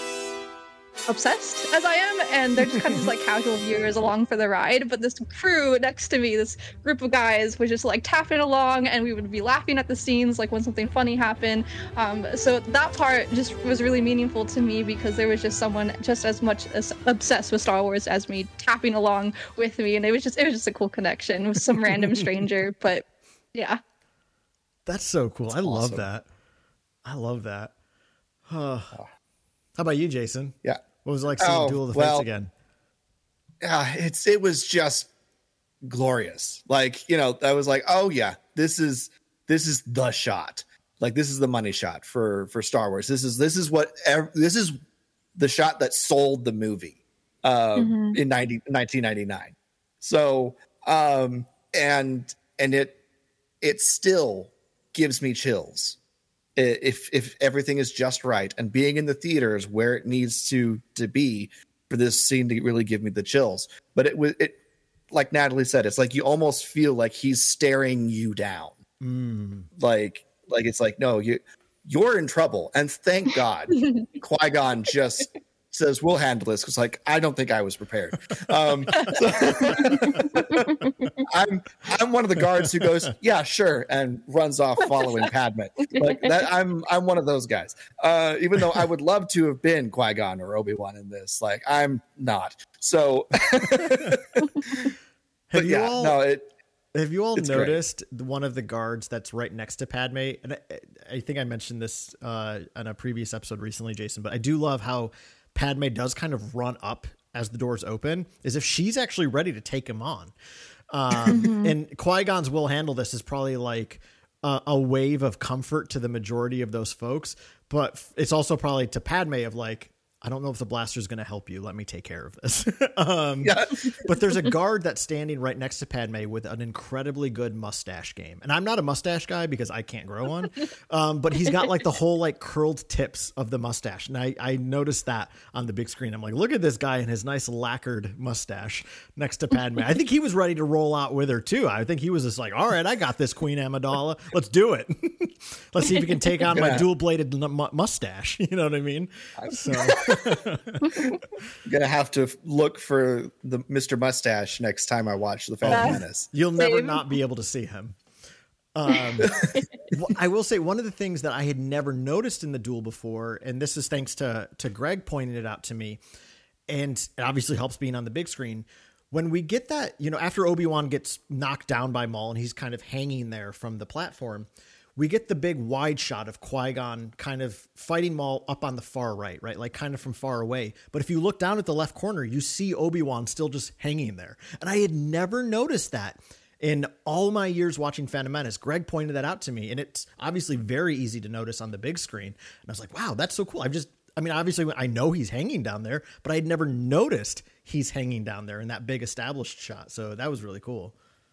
obsessed as I am, and they're just kind of just like casual viewers along for the ride. But this crew next to me, this group of guys, was just like tapping along, and we would be laughing at the scenes like when something funny happened. Um, so that part just was really meaningful to me because there was just someone just as much as obsessed with Star Wars as me tapping along with me, and it was just it was just a cool connection with some random stranger. But yeah, that's so cool. That's I awesome. love that. I love that. Huh. How about you, Jason? Yeah. What was it like seeing Oh, Duel of the well, Fates again? Yeah, it's it was just glorious. Like, you know, I was like, oh yeah, this is this is the shot. Like this is the money shot for for Star Wars. This is this is what ev- this is the shot that sold the movie uh, Mhm. in nineteen ninety-nine. So um, and and it it still gives me chills. If if everything is just right and being in the theaters where it needs to to be for this scene to really give me the chills. But it was it like Natalie said, it's like you almost feel like he's staring you down. Mm. Like like it's like, no, you you're in trouble. And thank God Qui-Gon just says, we'll handle this, because like I don't think I was prepared. Um, so I'm I'm one of the guards who goes, yeah, sure, and runs off following Padme. Like that, I'm I'm one of those guys. Uh, even though I would love to have been Qui-Gon or Obi-Wan in this, like I'm not. So, Have but you yeah, all? no, it. Have you all It's great. noticed the- one of the guards that's right next to Padme? And I, I think I mentioned this uh, on a previous episode recently, Jason, but I do love how Padme does kind of run up as the doors open, as if she's actually ready to take him on. Um, and Qui-Gon's will handle this is probably like a, a wave of comfort to the majority of those folks, but f- it's also probably to Padme of like, I don't know if the blaster is going to help you. Let me take care of this. um, Yeah. but there's a guard that's standing right next to Padme with an incredibly good mustache game. And I'm not a mustache guy because I can't grow one. Um, but he's got like the whole like curled tips of the mustache. And I, I noticed that on the big screen. I'm like, look at this guy and his nice lacquered mustache next to Padme. I think he was ready to roll out with her too. I think he was just like, all right, I got this, Queen Amidala. Let's do it. Let's see if we can take on my Yeah. dual bladed mu- mustache. You know what I mean? So I'm gonna have to look for the Mister Mustache next time I watch The Phantom Yes. Menace. you'll never Same. not be able to see him. Um, wh- I will say one of the things that I had never noticed in the duel before, and this is thanks to to Greg pointing it out to me, and it obviously helps being on the big screen. When we get that, you know, after Obi-Wan gets knocked down by Maul and he's kind of hanging there from the platform, we get the big wide shot of Qui-Gon kind of fighting Maul up on the far right, right? Like kind of from far away. But if you look down at the left corner, you see Obi-Wan still just hanging there. And I had never noticed that in all my years watching Phantom Menace. Greg pointed that out to me, and it's obviously very easy to notice on the big screen. And I was like, wow, that's so cool. I've just, I mean, obviously I know he's hanging down there, but I had never noticed he's hanging down there in that big established shot. So that was really cool.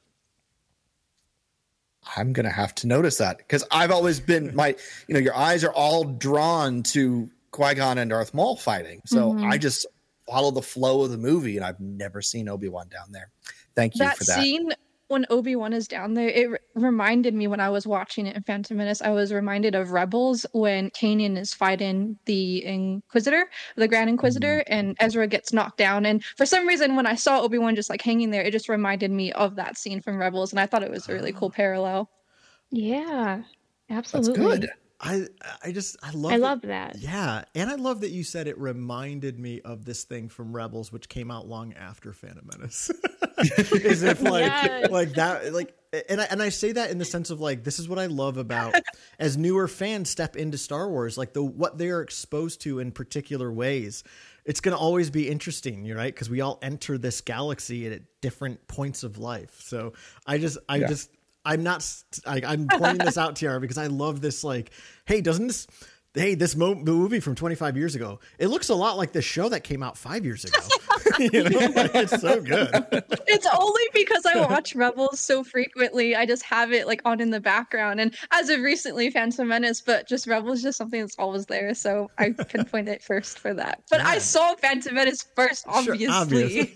I'm gonna have to notice that, because I've always been my, you know, your eyes are all drawn to Qui-Gon and Darth Maul fighting, so Mhm. I just follow the flow of the movie, and I've never seen Obi-Wan down there. Thank you that for that. scene when Obi-Wan is down there, it re- reminded me when I was watching it in Phantom Menace, I was reminded of Rebels when Kanan is fighting the Inquisitor, the Grand Inquisitor, and Ezra gets knocked down. And for some reason, when I saw Obi-Wan just like hanging there, it just reminded me of that scene from Rebels, and I thought it was a really cool parallel. Yeah, That's absolutely. good. I I just I love I that- love that. Yeah, and I love that you said it reminded me of this thing from Rebels, which came out long after Phantom Menace. As if like Yes. like that like and I and I say that in the sense of like this is what I love about as newer fans step into Star Wars, like the what they are exposed to in particular ways. It's going to always be interesting, you're right, because we all enter this galaxy at different points of life. So I just I Yeah. just I'm not, I, I'm pointing this out, Tiara, because I love this. Like, hey, doesn't this, hey, this mo- movie from twenty-five years ago, it looks a lot like this show that came out five years ago. You know, like, it's so good. It's only because I watch Rebels so frequently. I just have it like on in the background. And as of recently, Phantom Menace, but just Rebels is just something that's always there. So I pinpoint it first for that. But Yeah. I saw Phantom Menace first, Sure, obviously.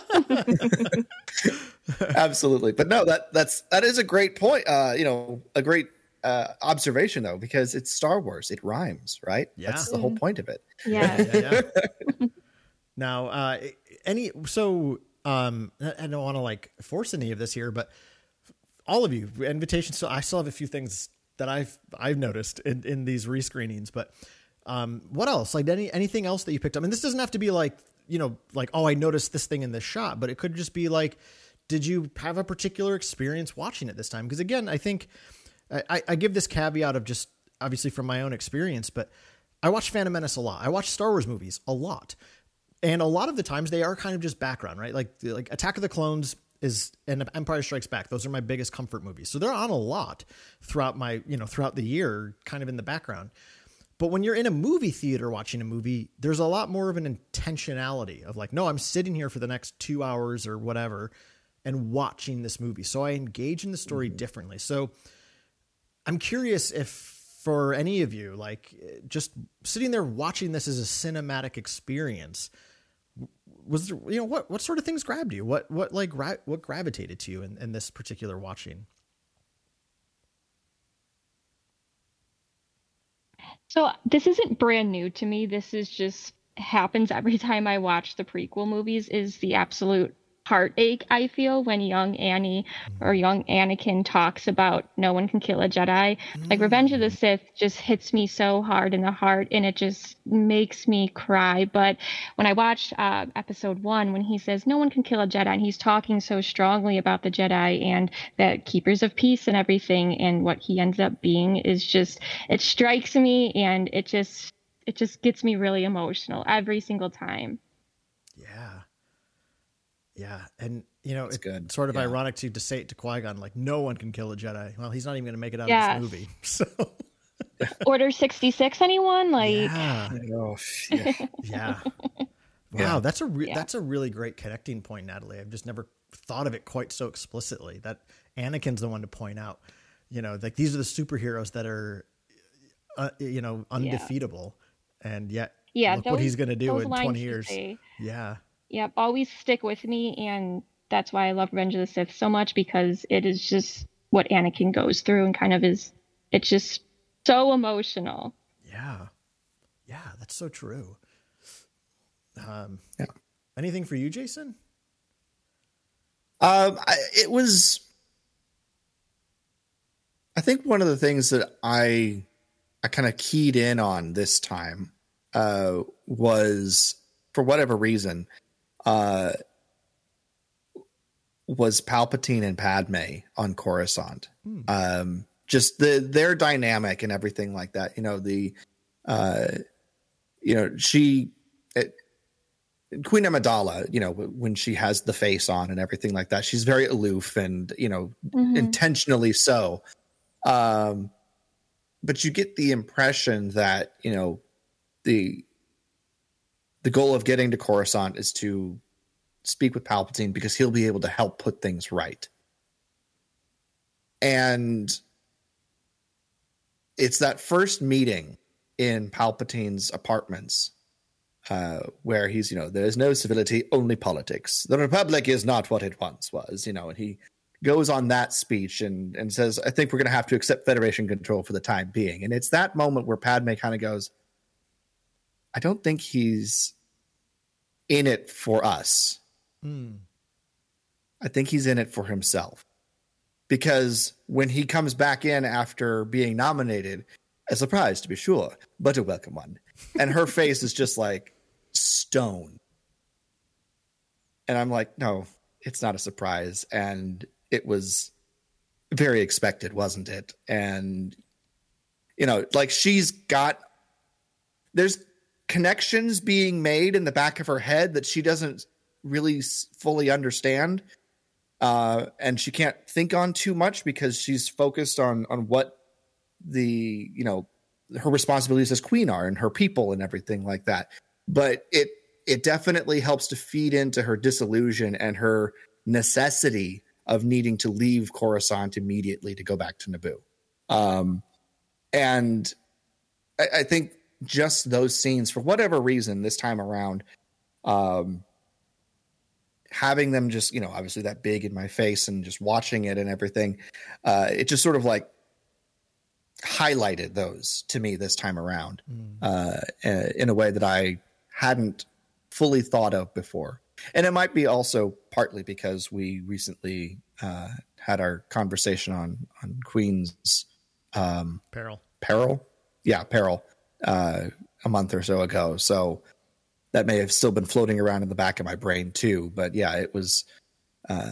Absolutely. But no, that that's that is a great point. Uh, you know, a great uh, observation though, because it's Star Wars. It rhymes, right? Yeah. That's the whole point of it. Yeah. Yeah, yeah. Now, uh, any, so, um, I don't want to like force any of this here, but all of you, invitations. So I still have a few things that I've, I've noticed in, in these rescreenings, but, um, what else? Like any, anything else that you picked up? And this doesn't have to be like, you know, like, oh, I noticed this thing in this shot, but it could just be like, did you have a particular experience watching it this time? Because again, I think I, I give this caveat of just obviously from my own experience, but I watch Phantom Menace a lot. I watch Star Wars movies a lot. And a lot of the times they are kind of just background, right? Like, like Attack of the Clones is and Empire Strikes Back. Those are my biggest comfort movies. So they're on a lot throughout my, you know, throughout the year, kind of in the background. But when you're in a movie theater watching a movie, there's a lot more of an intentionality of like, no, I'm sitting here for the next two hours or whatever and watching this movie. So I engage in the story mm-hmm. differently. So I'm curious if for any of you, like just sitting there watching this as a cinematic experience, was there, you know, what, what sort of things grabbed you? What, what like, gra- what gravitated to you in, in this particular watching? So this isn't brand new to me. This is just happens every time I watch the prequel movies, is the absolute heartache I feel when young Annie or young Anakin talks about no one can kill a Jedi. Like Revenge of the Sith just hits me so hard in the heart, and it just makes me cry. But when I watched uh, episode one, when he says no one can kill a Jedi, and he's talking so strongly about the Jedi and the keepers of peace and everything, and what he ends up being is just, it strikes me, and it just it just gets me really emotional every single time. Yeah. Yeah, and you know, That's it's good. sort of Yeah. ironic to, to say it to Qui-Gon, like no one can kill a Jedi. Well, he's not even going to make it out Yes. of this movie. So Order sixty-six, anyone? Like, yeah, Oh, yeah. yeah. Wow, Yeah. that's a re- Yeah. that's a really great connecting point, Natalie. I've just never thought of it quite so explicitly. That Anakin's the one to point out, you know, like these are the superheroes that are, uh, you know, undefeatable, and yet yeah, look what those- he's going to do those in lines twenty he years. say, Yeah. Yep, always stick with me, and that's why I love Revenge of the Sith so much, because it is just what Anakin goes through, and kind of is, it's just so emotional. Yeah. Yeah, that's so true. Um, Yeah. Anything for you, Jason? Um, I, it was, I think one of the things that I, I kind of keyed in on this time, uh, was for whatever reason, uh, was Palpatine and Padme on Coruscant. Hmm. Um, just the, their dynamic and everything like that. You know, the, uh, you know, she, it, Queen Amidala, you know, when she has the face on and everything like that, she's very aloof and, you know, Mhm. intentionally so. Um, but you get the impression that, you know, the, the goal of getting to Coruscant is to speak with Palpatine because he'll be able to help put things right. And it's that first meeting in Palpatine's apartments, uh, where he's, you know, there's no civility, only politics. The Republic is not what it once was, you know, and he goes on that speech and, and says, I think we're going to have to accept Federation control for the time being. And it's that moment where Padme kind of goes, I don't think he's in it for us. Mm. I think he's in it for himself. Because when he comes back in after being nominated, A surprise, to be sure, but a welcome one. And her face is just like stone. And I'm like, no, it's not a surprise. And it was very expected, wasn't it? And, you know, like she's got, there's connections being made in the back of her head that she doesn't really fully understand. Uh, and she can't think on too much because she's focused on, on what the, you know, her responsibilities as queen are and her people and everything like that. But it, it definitely helps to feed into her disillusion and her necessity of needing to leave Coruscant immediately to go back to Naboo. Um, and I, I think just those scenes, for whatever reason, this time around, um, having them just, you know, obviously that big in my face and just watching it and everything, uh, it just sort of like highlighted those to me this time around, mm. uh, in a way that I hadn't fully thought of before. And it might be also partly because we recently uh, had our conversation on, on Queen's um, Peril. Peril? Yeah, Peril uh, a month or so ago. So that may have still been floating around in the back of my brain too. But yeah, it was uh,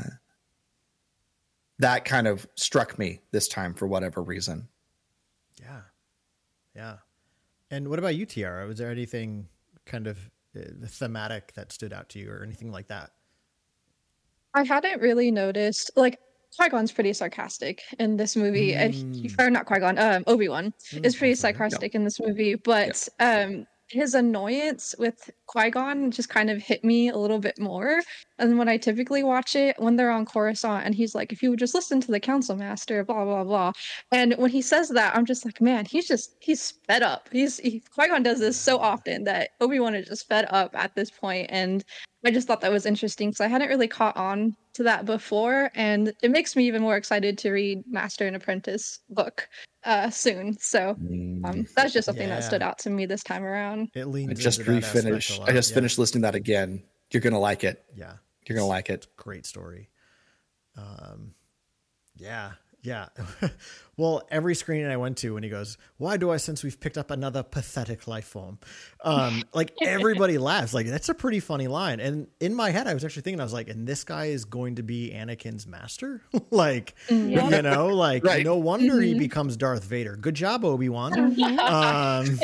that kind of struck me this time for whatever reason. Yeah. Yeah. And what about you, Tiara? Was there anything kind of the thematic that stood out to you or anything like that? I hadn't really noticed, like, Qui-Gon's pretty sarcastic in this movie, mm. and he, or not Qui-Gon, um, Obi-Wan mm, is pretty sarcastic yeah. in this movie, but yeah. um, his annoyance with Qui-Gon just kind of hit me a little bit more than when I typically watch it when they're on Coruscant, and he's like, if you would just listen to the Council Master, blah, blah, blah. And when he says that, I'm just like, man, he's just, he's fed up. He's he, Qui-Gon does this so often that Obi-Wan is just fed up at this point, and I just thought that was interesting because I hadn't really caught on to that before, and it makes me even more excited to read Master and Apprentice book uh, soon. So um, that's just something yeah. that stood out to me this time around. It leans I just into refinished. I just yeah. finished listening to that again. You're gonna like it. Yeah, you're gonna like it. Great story. Um, yeah, yeah. Well, every screening I went to when he goes, why do I sense we've picked up another pathetic life form? Um, like everybody laughs. Like that's a pretty funny line. And in my head, I was actually thinking, I was like, and this guy is going to be Anakin's master? like, yeah. you know, like right. no wonder mm-hmm. he becomes Darth Vader. Good job, Obi-Wan. um,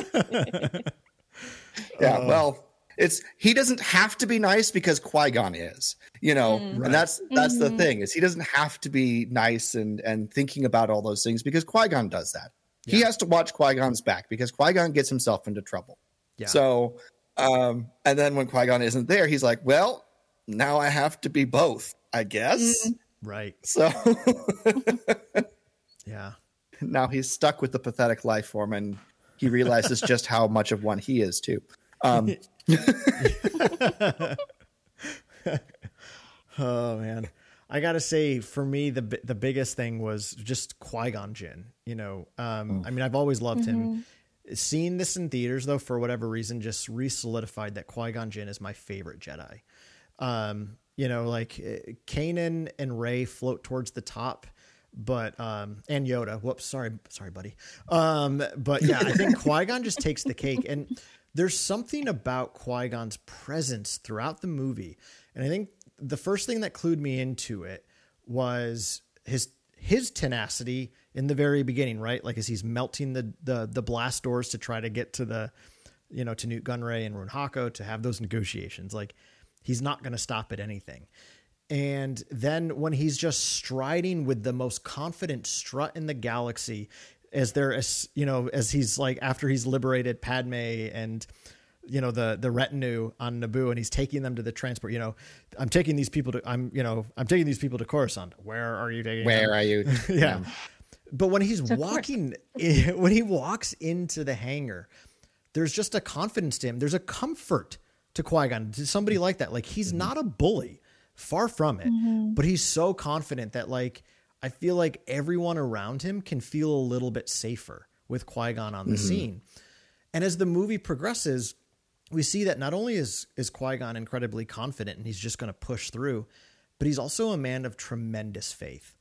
yeah, uh, well, it's he doesn't have to be nice because Qui-Gon is, you know, mm, right. and that's that's mm-hmm. the thing is he doesn't have to be nice and and thinking about all those things because Qui-Gon does that. Yeah. He has to watch Qui-Gon's back because Qui-Gon gets himself into trouble. Yeah. So, um, and then when Qui-Gon isn't there, he's like, well, now I have to be both, I guess. Mm. Right. So, yeah. Now he's stuck with the pathetic life form, and he realizes just how much of one he is too. Um, oh man, I gotta say, for me, the the biggest thing was just Qui-Gon Jinn. You know, um, mm. I mean, I've always loved mm-hmm. him. Seeing this in theaters, though, for whatever reason, just re-solidified that Qui-Gon Jinn is my favorite Jedi. Um, you know, like Kanan and Rey float towards the top, but um, and Yoda. Whoops, sorry, sorry, buddy. Um, but yeah, I think Qui-Gon just takes the cake, and there's something about Qui-Gon's presence throughout the movie. And I think the first thing that clued me into it was his his tenacity in the very beginning, right? Like as he's melting the the the blast doors to try to get to the, you know, to Nute Gunray and Rune Hako to have those negotiations. Like he's not going to stop at anything. And then when he's just striding with the most confident strut in the galaxy, as there, as you know, as he's like after he's liberated Padme and you know the the retinue on Naboo, and he's taking them to the transport. You know, I'm taking these people to I'm you know I'm taking these people to Coruscant. Where are you taking? Where them? are you? yeah. yeah, but when he's so walking, in, when he walks into the hangar, there's just a confidence to him. There's a comfort to Qui-Gon, to somebody like that. Like he's mm-hmm. not a bully, far from it, mm-hmm. but he's so confident that like. I feel like everyone around him can feel a little bit safer with Qui-Gon on the mm-hmm. scene. And as the movie progresses, we see that not only is, is Qui-Gon incredibly confident and he's just going to push through, but he's also a man of tremendous faith.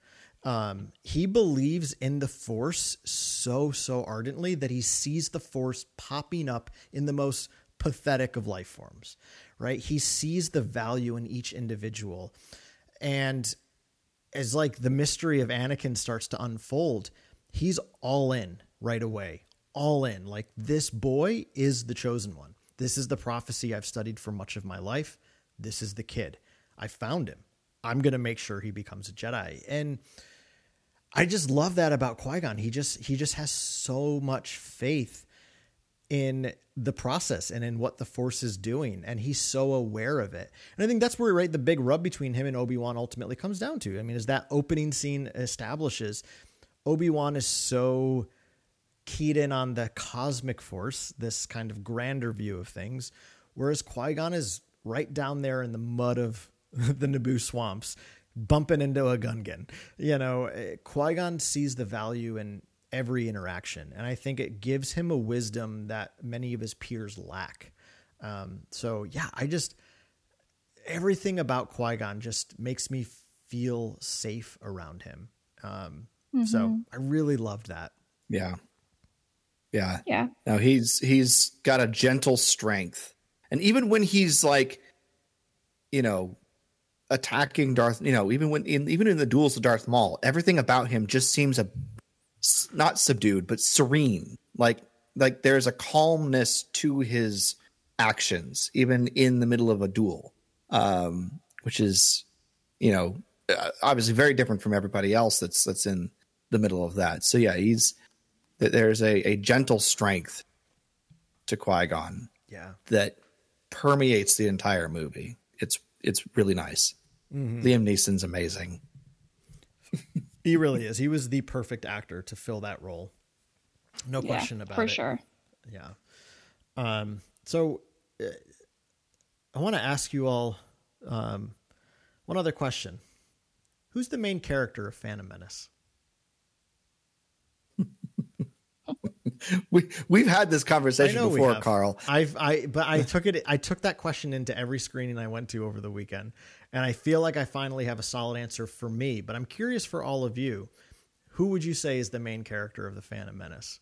Um, he believes in the Force so, so ardently that he sees the Force popping up in the most pathetic of life forms, right? He sees the value in each individual. And as like the mystery of Anakin starts to unfold, he's all in right away, all in. Like, this boy is the chosen one. This is the prophecy I've studied for much of my life. This is the kid. I found him. I'm going to make sure he becomes a Jedi. And I just love that about Qui-Gon. He just, he just has so much faith in the process and in what the Force is doing. And he's so aware of it. And I think that's where, right, the big rub between him and Obi-Wan ultimately comes down to. I mean, as that opening scene establishes, Obi-Wan is so keyed in on the cosmic Force, this kind of grander view of things, whereas Qui-Gon is right down there in the mud of the Naboo swamps, bumping into a Gungan. You know, Qui-Gon sees the value in every interaction, and I think it gives him a wisdom that many of his peers lack. Um, so yeah, I just, everything about Qui-Gon just makes me feel safe around him. Um, mm-hmm. So I really loved that. Yeah. Yeah. Yeah. No, he's, he's got a gentle strength. And even when he's like, you know, attacking Darth, you know, even when in, even in the duels with Darth Maul, everything about him just seems a, not subdued, but serene. Like, like there's a calmness to his actions, even in the middle of a duel, um, which is, you know, obviously very different from everybody else that's, that's in the middle of that. So yeah, he's, there's a, a gentle strength to Qui-Gon. Yeah. That permeates the entire movie. It's, it's really nice. Mm-hmm. Liam Neeson's amazing. He really is. He was the perfect actor to fill that role. No yeah, question about for it. For sure. Yeah. Um, so uh, I want to ask you all um, one other question. Who's the main character of Phantom Menace? we we've had this conversation before, Carl. I've I but I took it I took that question into every screening I went to over the weekend, and I feel like I finally have a solid answer for me, but I'm curious for all of you. Who would you say is the main character of the Phantom Menace?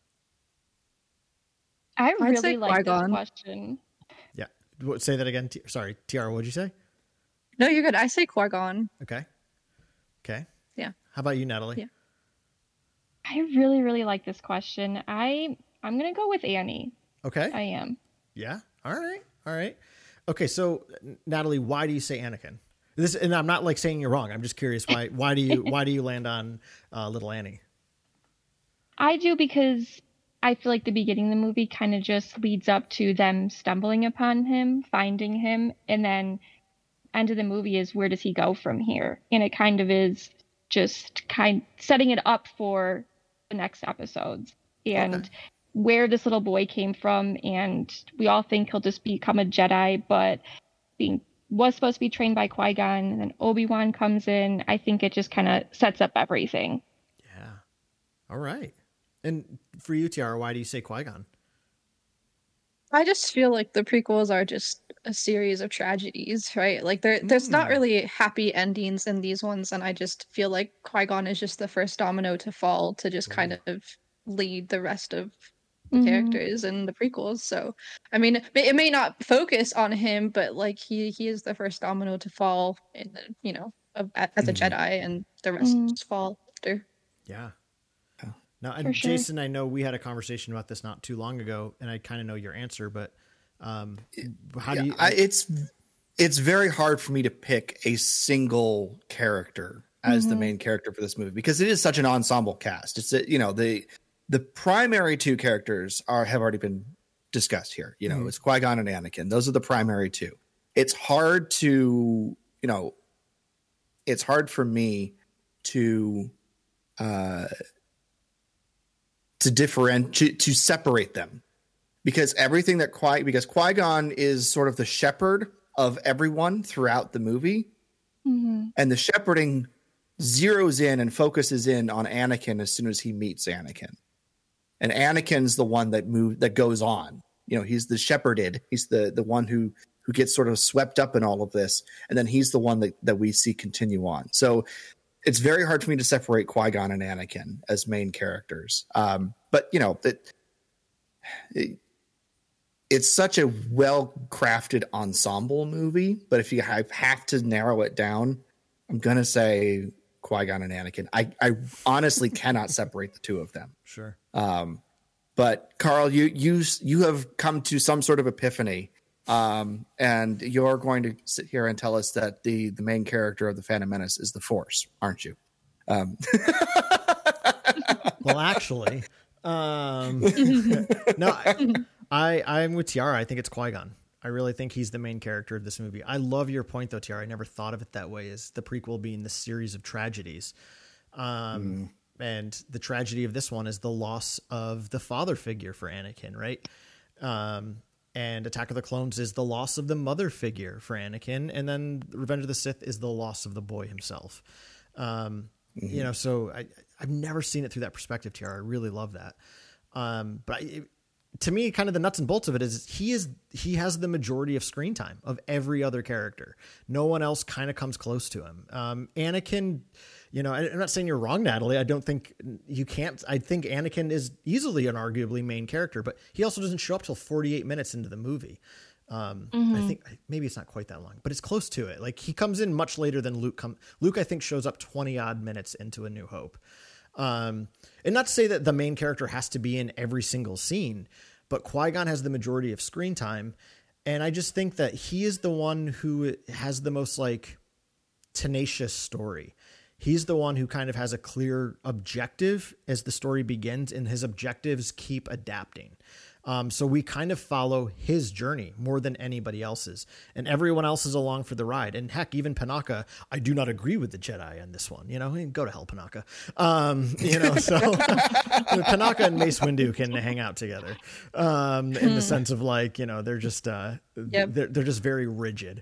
I I'd say really like Qui-Gon. this question. Yeah. What- Say that again. T- Sorry, Tiara, what'd you say? No, you're good. I say Qui-Gon. Okay. Okay. Yeah. How about you, Natalie? Yeah. I really, really like this question. I I'm gonna go with Annie. Okay. I am. Yeah. All right. All right. Okay. So, Natalie, why do you say Anakin? This, and I'm not like saying you're wrong. I'm just curious why. Why do you Why do you land on uh, little Annie? I do because I feel like the beginning of the movie kind of just leads up to them stumbling upon him, finding him, and then end of the movie is where does he go from here? And it kind of is just kind setting it up for the next episodes and okay. where this little boy came from. And we all think he'll just become a Jedi, but being was supposed to be trained by Qui-Gon, and then Obi-Wan comes in. I think it just kind of sets up everything. Yeah. All right. And for you, Tiara, why do you say Qui-Gon? I just feel like the prequels are just a series of tragedies, right? Like there, there's Mm. not really happy endings in these ones, and I just feel like Qui-Gon is just the first domino to fall to just kind of lead the rest of the Mhm. characters in the prequels. So, I mean, it may- it may not focus on him, but like he he is the first domino to fall in the, you know, of, as a Mhm. Jedi, and the rest Mhm. just fall after. Yeah. Now, and For sure. Jason, I know we had a conversation about this not too long ago, and I kind of know your answer, but um, how do Yeah, you? I, it's it's very hard for me to pick a single character as the Mhm. main character for this movie because it is such an ensemble cast. It's a, you know the the primary two characters are have already been discussed here. You know, Mhm. it's Qui-Gon and Anakin. Those are the primary two. It's hard to you know, it's hard for me to uh, to differentiate to separate them. Because everything that Qui because Qui-Gon is sort of the shepherd of everyone throughout the movie, Mm-hmm. and the shepherding zeroes in and focuses in on Anakin as soon as he meets Anakin, and Anakin's the one that move that goes on. You know, he's the shepherded. He's the the one who who gets sort of swept up in all of this, and then he's the one that that we see continue on. So it's very hard for me to separate Qui-Gon and Anakin as main characters. Um, but you know, it, it, it's such a well-crafted ensemble movie. But if you have, have to narrow it down, I'm gonna say Qui-Gon and Anakin. I, I honestly cannot separate the two of them. Sure. Um, but Carl, you you you have come to some sort of epiphany. Um, and you're going to sit here and tell us that the, the main character of the Phantom Menace is the Force, aren't you? Um. Well, actually, um, no, I, I, I'm with Tiara. I think it's Qui-Gon. I really think he's the main character of this movie. I love your point though, Tiara. I never thought of it that way, as the prequel being the series of tragedies. Um, mm. And the tragedy of this one is the loss of the father figure for Anakin, right? Um, And Attack of the Clones is the loss of the mother figure for Anakin. And then Revenge of the Sith is the loss of the boy himself. Um, mm-hmm. You know, so I, I've never seen it through that perspective, Tiara. I really love that. Um, but I, it, to me, kind of the nuts and bolts of it is he is he has the majority of screen time of every other character. No one else kind of comes close to him. Um, Anakin... You know, I'm not saying you're wrong, Natalie. I don't think you can't. I think Anakin is easily an arguably main character, but he also doesn't show up till forty-eight minutes into the movie. Um, mm-hmm. I think maybe it's not quite that long, but it's close to it. Like he comes in much later than Luke. Come, Luke, I think, shows up twenty odd minutes into A New Hope. Um, and not to say that the main character has to be in every single scene, but Qui-Gon has the majority of screen time. And I just think that he is the one who has the most like tenacious story. He's the one who kind of has a clear objective as the story begins, and his objectives keep adapting. Um, so we kind of follow his journey more than anybody else's, and everyone else is along for the ride. And heck, even Panaka, I do not agree with the Jedi on this one. You know, go to hell, Panaka. Um, you know, so Panaka and Mace Windu can hang out together um, in the sense of like, you know, they're just uh, yep. they're they're just very rigid.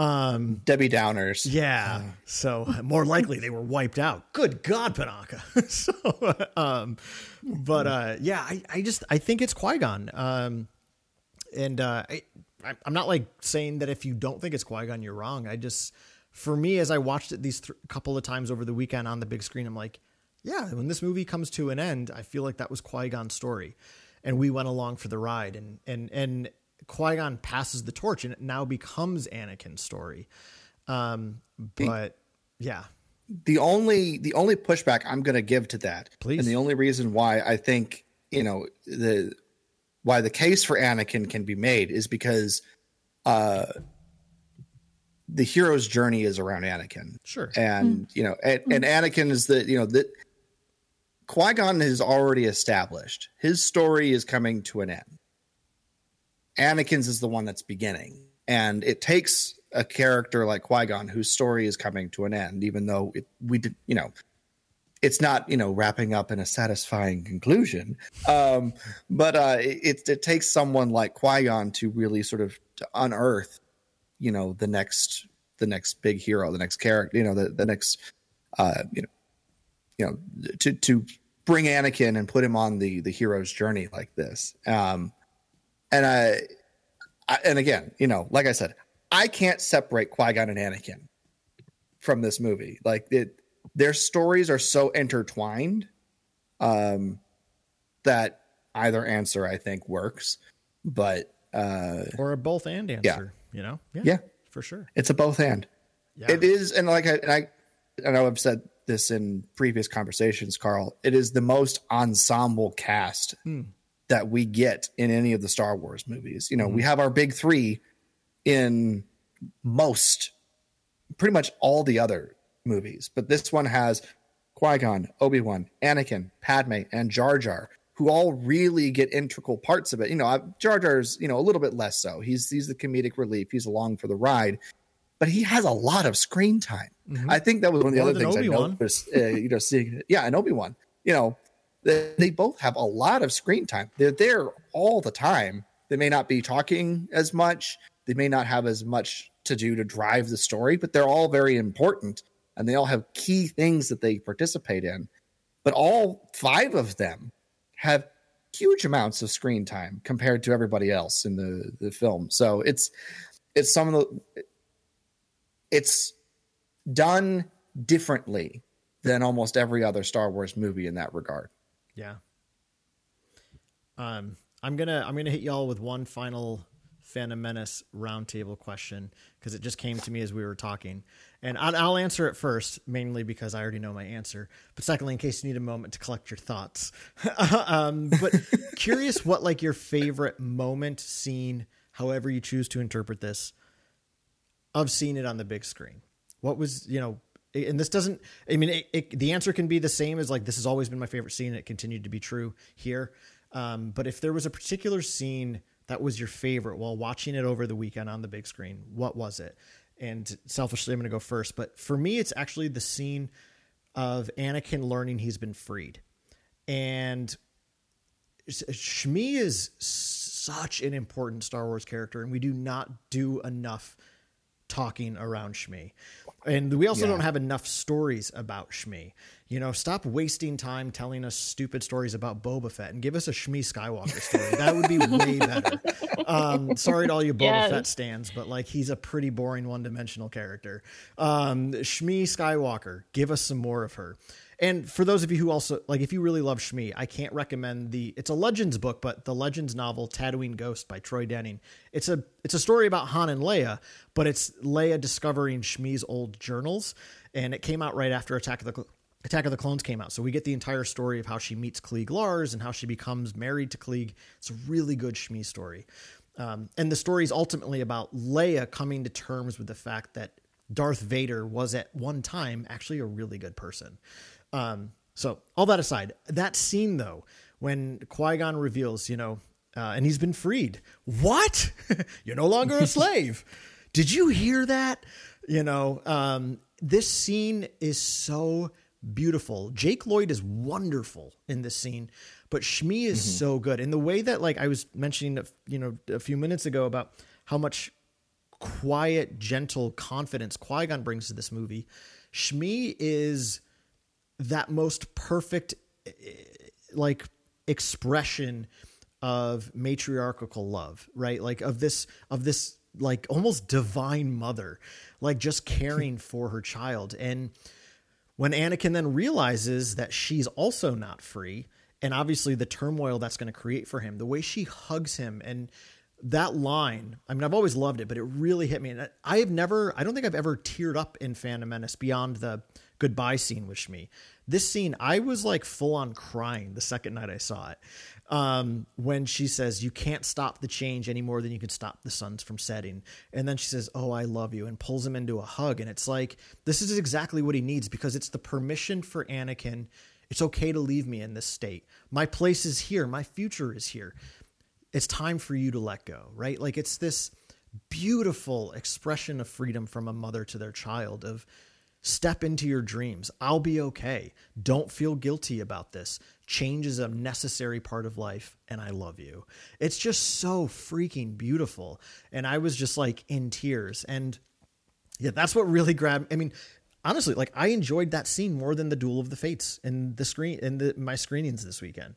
Um, Debbie Downers. Yeah. So more likely they were wiped out. Good God, Panaka. so, um, but uh, yeah, I, I just I think it's Qui-Gon. Um, and uh, I, I'm not like saying that if you don't think it's Qui-Gon, you're wrong. I just, for me, as I watched it these th- couple of times over the weekend on the big screen, I'm like, yeah, when this movie comes to an end, I feel like that was Qui-Gon's story, and we went along for the ride, and and and Qui-Gon passes the torch, and it now becomes Anakin's story. Um, but yeah. The only the only pushback I'm going to give to that, Please. and the only reason why I think, you know, the why the case for Anakin can be made is because uh, the hero's journey is around Anakin. Sure. And, mm. you know, and, and Anakin is the, you know, the Qui-Gon is already established. His story is coming to an end. Anakin's is the one that's beginning. And it takes a character like Qui-Gon whose story is coming to an end, even though it, we did, you know, it's not, you know, wrapping up in a satisfying conclusion. Um, but uh, it, it takes someone like Qui-Gon to really sort of to unearth, you know, the next, the next big hero, the next character, you know, the, the next, uh, you know, you know, to, to bring Anakin and put him on the, the hero's journey like this. Um, and I, I, and again, you know, like I said, I can't separate Qui-Gon and Anakin from this movie. Like it, their stories are so intertwined um, that either answer I think works, but uh, or a both and answer. Yeah. You know, yeah, yeah, for sure. It's a both and. Yeah. It is, and like I, and I, I know I've said this in previous conversations, Carl. It is the most ensemble cast hmm. that we get in any of the Star Wars movies. You know, hmm. we have our big three in most, pretty much all the other movies, but this one has Qui-Gon, Obi-Wan, Anakin, Padme, and Jar Jar, who all really get integral parts of it. You know, Jar Jar's, you know, a little bit less so. He's he's the comedic relief. He's along for the ride, but he has a lot of screen time. Mm-hmm. I think that was one of the More other things Obi-Wan. I noticed. Uh, you know, seeing yeah, and Obi-Wan. You know, they, they both have a lot of screen time. They're there all the time. They may not be talking as much. They may not have as much to do to drive the story, but they're all very important. And they all have key things that they participate in. But all five of them have huge amounts of screen time compared to everybody else in the, the film. So it's it's some of the it's done differently than almost every other Star Wars movie in that regard. Yeah. Um, I'm gonna I'm gonna hit y'all with one final Phantom Menace roundtable question because it just came to me as we were talking, and I'll, I'll answer it first, mainly because I already know my answer. But secondly, in case you need a moment to collect your thoughts. um, but curious what like your favorite moment, scene, however you choose to interpret this, of seeing it on the big screen. What was, you know, and this doesn't, I mean, it, it, the answer can be the same as like, this has always been my favorite scene. And it continued to be true here. Um, but if there was a particular scene that was your favorite while watching it over the weekend on the big screen, what was it? And selfishly, I'm going to go first. But for me, it's actually the scene of Anakin learning he's been freed. And Shmi is such an important Star Wars character, and we do not do enough talking around Shmi. And we also yeah. don't have enough stories about Shmi. You know, stop wasting time telling us stupid stories about Boba Fett and give us a Shmi Skywalker story. That would be way better. Um, sorry to all you Boba yes. Fett stands, but like he's a pretty boring one-dimensional character. Um, Shmi Skywalker, give us some more of her. And for those of you who also, like, if you really love Shmi, I can't recommend the, it's a Legends book, but the Legends novel, Tatooine Ghost by Troy Denning. It's a, it's a story about Han and Leia, but it's Leia discovering Shmi's old journals. And it came out right after Attack of the, Attack of the Clones came out. So we get the entire story of how she meets Klieg Lars and how she becomes married to Klieg. It's a really good Shmi story. Um, and the story is ultimately about Leia coming to terms with the fact that Darth Vader was at one time actually a really good person. Um, so all that aside, that scene though, when Qui-Gon reveals, you know, uh, and he's been freed. What? You're no longer a slave. Did you hear that? You know, um, this scene is so beautiful. Jake Lloyd is wonderful in this scene, but Shmi is mm-hmm. so good. And the way that, like I was mentioning, you know, a few minutes ago about how much quiet, gentle confidence Qui-Gon brings to this movie. Shmi is that most perfect, like, expression of matriarchal love, right? Like of this, of this, like almost divine mother, like just caring for her child. And when Anakin then realizes that she's also not free, and obviously the turmoil that's going to create for him, the way she hugs him and that line, I mean, I've always loved it, but it really hit me. And I have never, I don't think I've ever teared up in Phantom Menace beyond the goodbye scene with Shmi. This scene, I was like full on crying the second night I saw it. Um, when she says, you can't stop the change any more than you can stop the suns from setting. And then she says, oh, I love you, and pulls him into a hug. And it's like, this is exactly what he needs, because it's the permission for Anakin. It's okay to leave me in this state. My place is here. My future is here. It's time for you to let go, right? Like it's this beautiful expression of freedom from a mother to their child of step into your dreams. I'll be okay. Don't feel guilty about this. Change is a necessary part of life, and I love you. It's just so freaking beautiful. And I was just like in tears. And yeah, that's what really grabbed, I mean, honestly, like I enjoyed that scene more than the Duel of the Fates in the screen, in the, my screenings this weekend.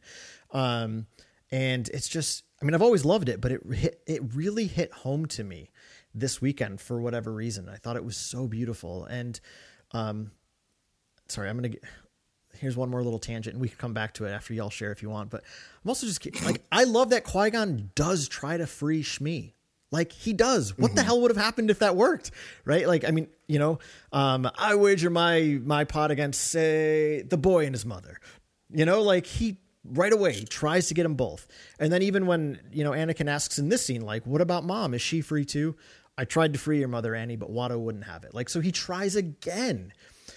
Um, and it's just, I mean, I've always loved it, but it hit, it really hit home to me this weekend for whatever reason. I thought it was so beautiful. And, um, sorry, I'm going to get, here's one more little tangent, and we can come back to it after y'all share if you want, but I'm also just like, I love that Qui-Gon does try to free Shmi. Like he does. What mm-hmm. the hell would have happened if that worked? Right. Like, I mean, you know, um, I wager my, my pot against, say, the boy and his mother, you know, like he, right away tries to get them both. And then even when, you know, Anakin asks in this scene, like, what about mom? Is she free too? I tried to free your mother, Annie, but Watto wouldn't have it. Like, so he tries again.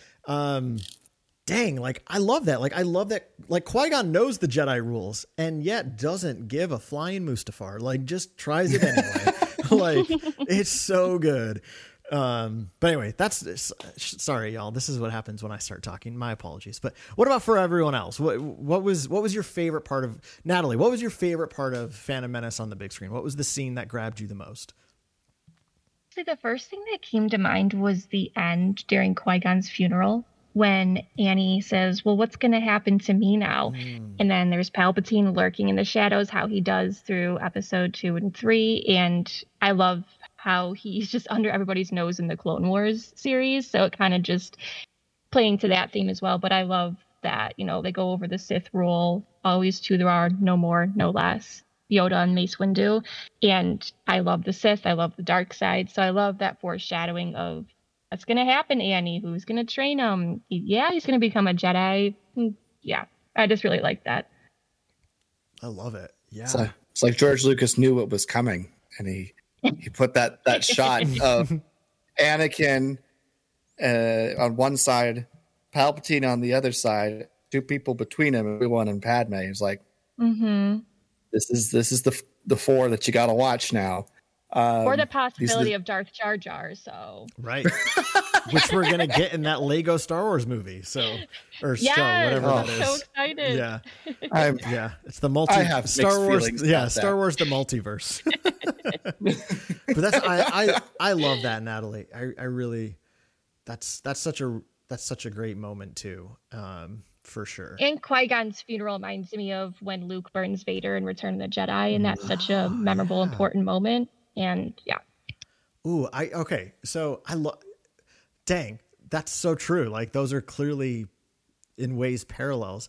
Um, dang, like, I love that. Like, I love that. Like, Qui-Gon knows the Jedi rules and yet doesn't give a flying Mustafar. Like, just tries it anyway. Like, it's so good. Um, but anyway, that's, sorry, y'all. This is what happens when I start talking. My apologies. But what about for everyone else? What, what was, what was your favorite part of, Natalie, what was your favorite part of Phantom Menace on the big screen? What was the scene that grabbed you the most? The first thing that came to mind was the end during Qui-Gon's funeral, when Annie says, well, what's going to happen to me now? Mm. And then there's Palpatine lurking in the shadows, how he does through episode two and three. And I love how he's just under everybody's nose in the Clone Wars series. So it kind of just playing to that theme as well. But I love that, you know, they go over the Sith rule, always to there are no more, no less. Yoda and Mace Windu. And I love the Sith. I love the dark side. So I love that foreshadowing of what's going to happen, Annie. Who's going to train him? Yeah, he's going to become a Jedi. Yeah, I just really like that. I love it. Yeah. It's like, it's like George Lucas knew what was coming, and he he put that that shot of Anakin uh, on one side, Palpatine on the other side, two people between him, Obi-Wan and Padme. He's like, mm-hmm. this is this is the the four that you got to watch now. Um, or the possibility the... of Darth Jar Jar. So right, which we're gonna get in that Lego Star Wars movie. So or yes, show, whatever I'm that is. so excited. Yeah, I'm, yeah, it's the multi. I have Star Wars. Yeah, about Star that. Wars, the multiverse. But that's I, I I love that, Natalie. I I really that's that's such a that's such a great moment too. Um, for sure. And Qui-Gon's funeral reminds me of when Luke burns Vader in Return of the Jedi, and that's such a memorable, yeah. important moment. And yeah. Ooh, I okay. So I love. Dang, that's so true. Like those are clearly, in ways, parallels.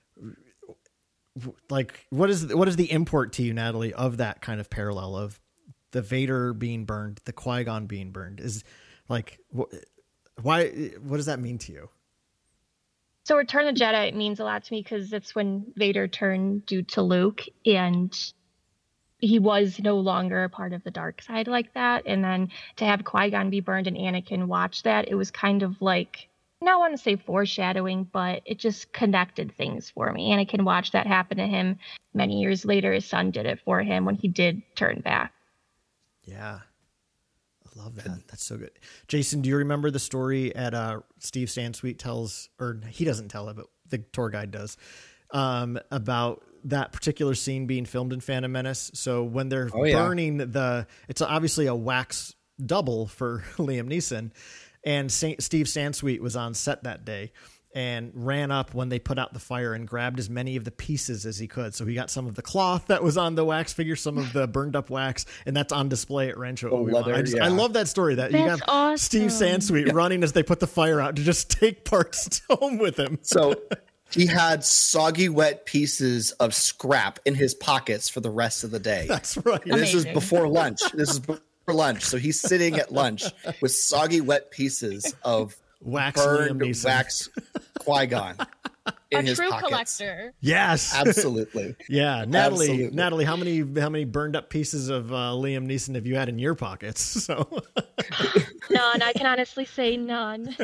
Like, what is what is the import to you, Natalie, of that kind of parallel of the Vader being burned, the Qui-Gon being burned? Is like, wh- why? What does that mean to you? So Return of the Jedi means a lot to me because it's when Vader turned due to Luke, and he was no longer a part of the dark side like that. And then to have Qui-Gon be burned and Anakin watch that, it was kind of like, I don't want to say foreshadowing, but it just connected things for me. Anakin watched that happen to him many years later. His son did it for him when he did turn back. Yeah. I love that. That's so good. Jason, do you remember the story at uh, Steve Sansweet tells, or he doesn't tell it, but the tour guide does, um, about that particular scene being filmed in Phantom Menace? So when they're oh, yeah. burning the, it's obviously a wax double for Liam Neeson, and Saint, Steve Sansweet was on set that day and ran up when they put out the fire and grabbed as many of the pieces as he could. So he got some of the cloth that was on the wax figure, some of the burned up wax, and that's on display at Rancho Obi-Wan. leather, I, just, yeah. I love that story that That's you got awesome. Steve Sansweet Yeah. running as they put the fire out to just take parts home with him. So he had soggy, wet pieces of scrap in his pockets for the rest of the day. That's right. This is Amazing. before lunch. This is before lunch. So he's sitting at lunch with soggy, wet pieces of Wax burned Liam Neeson. wax Qui-Gon in A his true pockets. collector. Yes. Absolutely. Yeah, Natalie. Absolutely. Natalie, how many how many burned up pieces of uh, Liam Neeson have you had in your pockets? So None. I can honestly say none.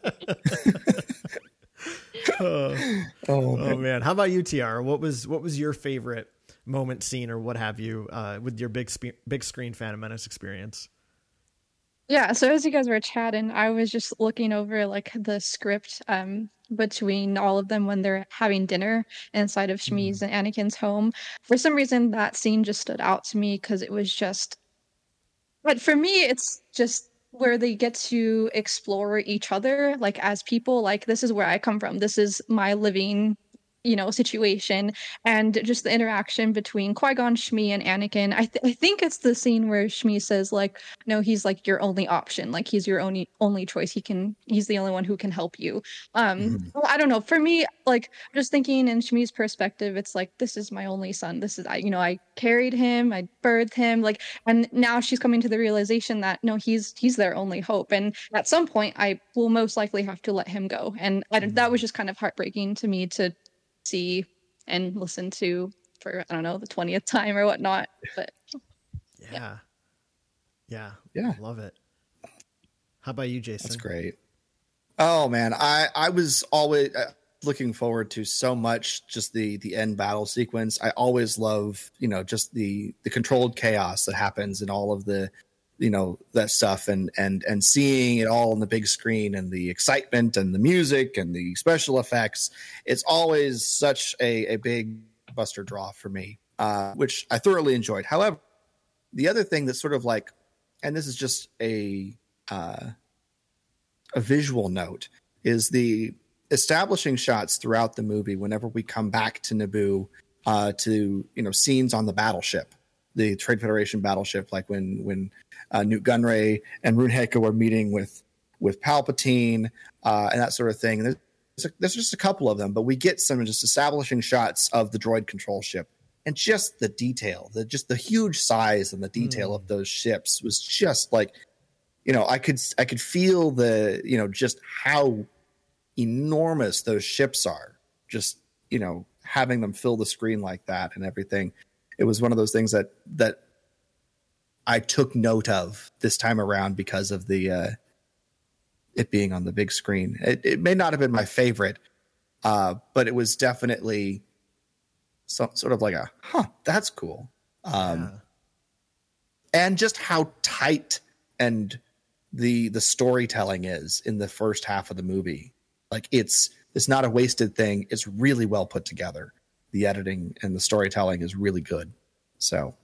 oh, Oh, oh man, how about you, Tiara? What was what was your favorite moment, scene, or what have you uh, with your big spe- big screen Phantom Menace experience? Yeah, so as you guys were chatting, I was just looking over like the script um between all of them when they're having dinner inside of Shmi's Mm-hmm. and Anakin's home. For some reason, that scene just stood out to me because it was just. But for me, it's just where they get to explore each other, like as people. Like this is where I come from. This is my living, you know, situation, and just the interaction between Qui-Gon, Shmi, and Anakin. I, th- I think it's the scene where Shmi says, like, no, he's like your only option. Like he's your only only choice. He can. He's the only one who can help you. Um, Mhm. well, I don't know. For me, like just thinking in Shmi's perspective, it's like this is my only son. This is I. You know, I carried him. I birthed him. Like, and now she's coming to the realization that no, he's he's their only hope. And at some point, I will most likely have to let him go. And I, don't- that was just kind of heartbreaking to me to see and listen to for I don't know the twentieth time or whatnot. But Yeah, yeah, Yeah. love it. How about you, Jason? That's great. Oh man, I I was always uh, looking forward to so much just the the end battle sequence. I always love, you know, just the the controlled chaos that happens and all of the, you know, that stuff and and and seeing it all on the big screen and the excitement and the music and the special effects. It's always such a a big buster draw for me, uh, which I thoroughly enjoyed. However, the other thing that's sort of like, and this is just a uh, a visual note, is the establishing shots throughout the movie. Whenever we come back to Naboo, uh, to you know scenes on the battleship, the Trade Federation battleship, like when when uh, Newt Gunray and Rune Heka were meeting with with Palpatine uh, and that sort of thing. There's, there's just a couple of them, but we get some just establishing shots of the droid control ship, and just the detail, the just the huge size and the detail mm. of those ships was just like, you know, I could I could feel the, you know, just how enormous those ships are. Just, you know, having them fill the screen like that and everything. It was one of those things that that I took note of this time around because of the uh, it being on the big screen. It, it may not have been my favorite, uh, but it was definitely some sort of like a, huh, that's cool. Um, yeah. And just how tight and the the storytelling is in the first half of the movie. Like it's it's not a wasted thing. It's really well put together. The editing and the storytelling is really good. So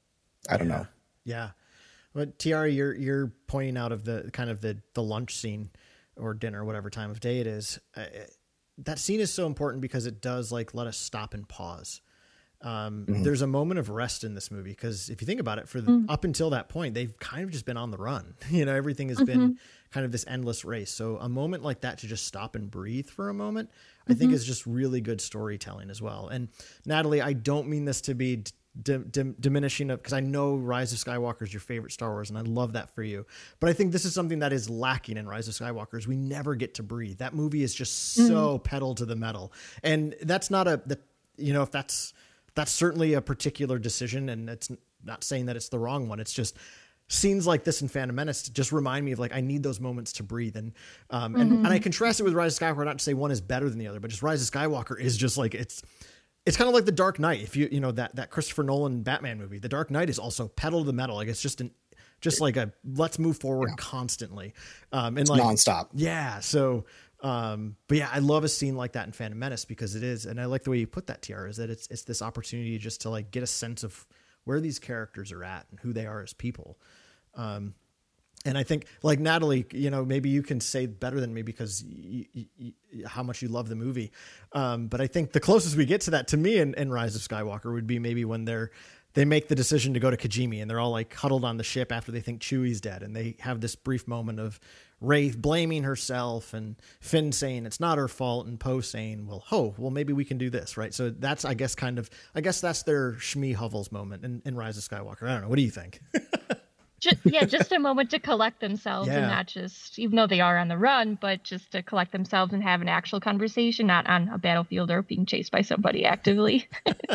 I don't yeah. know. Yeah. But Tiara, you're you're pointing out of the kind of the the lunch scene or dinner, whatever time of day it is. Uh, that scene is so important because it does like let us stop and pause. Um, mm-hmm. There's a moment of rest in this movie because if you think about it, for the, mm. up until that point, they've kind of just been on the run. You know, everything has mm-hmm. been kind of this endless race. So a moment like that to just stop and breathe for a moment, mm-hmm. I think is just really good storytelling as well. And Natalie, I don't mean this to be d- d- diminishing of, because I know Rise of Skywalker is your favorite Star Wars, and I love that for you. But I think this is something that is lacking in Rise of Skywalker is we never get to breathe. That movie is just so mm-hmm. pedal to the metal, and that's not a the, you know if that's. That's certainly a particular decision, and it's not saying that it's the wrong one. It's just scenes like this in Phantom Menace just remind me of like, I need those moments to breathe. And, um, mm-hmm. and, and I contrast it with Rise of Skywalker, not to say one is better than the other, but just Rise of Skywalker is just like, it's, it's kind of like The Dark Knight. If you, you know, that, that Christopher Nolan Batman movie, The Dark Knight is also pedal to the metal. Like it's just an, just like a, let's move forward yeah. constantly. Um, and it's like nonstop. Yeah. So, Um, but yeah, I love a scene like that in Phantom Menace because it is, and I like the way you put that, Tiara, is that it's it's this opportunity just to like get a sense of where these characters are at and who they are as people. Um, and I think like Natalie, you know, maybe you can say better than me because y- y- y- how much you love the movie. Um, but I think the closest we get to that to me in, in Rise of Skywalker would be maybe when they're they make the decision to go to Kijimi and they're all like huddled on the ship after they think Chewie's dead, and they have this brief moment of Rey blaming herself and Finn saying it's not her fault and Poe saying, well, oh, well, maybe we can do this. Right. So that's, I guess, kind of, I guess that's their Shmi Hovels moment in, in Rise of Skywalker. I don't know. What do you think? just, yeah, just a moment to collect themselves yeah. and not just, even though they are on the run, but just to collect themselves and have an actual conversation, not on a battlefield or being chased by somebody actively.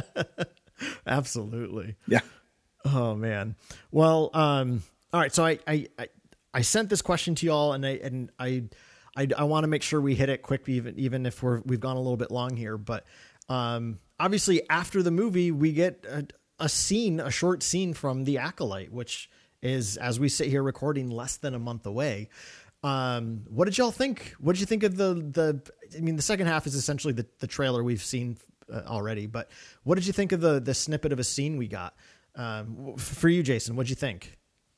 Absolutely. Yeah. Oh man. Well, um, all right. So I, I, I, I sent this question to y'all, and I and I I, I want to make sure we hit it quick, even even if we're we've gone a little bit long here. But um, obviously, after the movie, we get a, a scene, a short scene from The Acolyte, which is, as we sit here recording, less than a month away. Um, what did y'all think? What did you think of the the? I mean, the second half is essentially the the trailer we've seen uh, already. But what did you think of the the snippet of a scene we got? Um, for you, Jason, what did you think?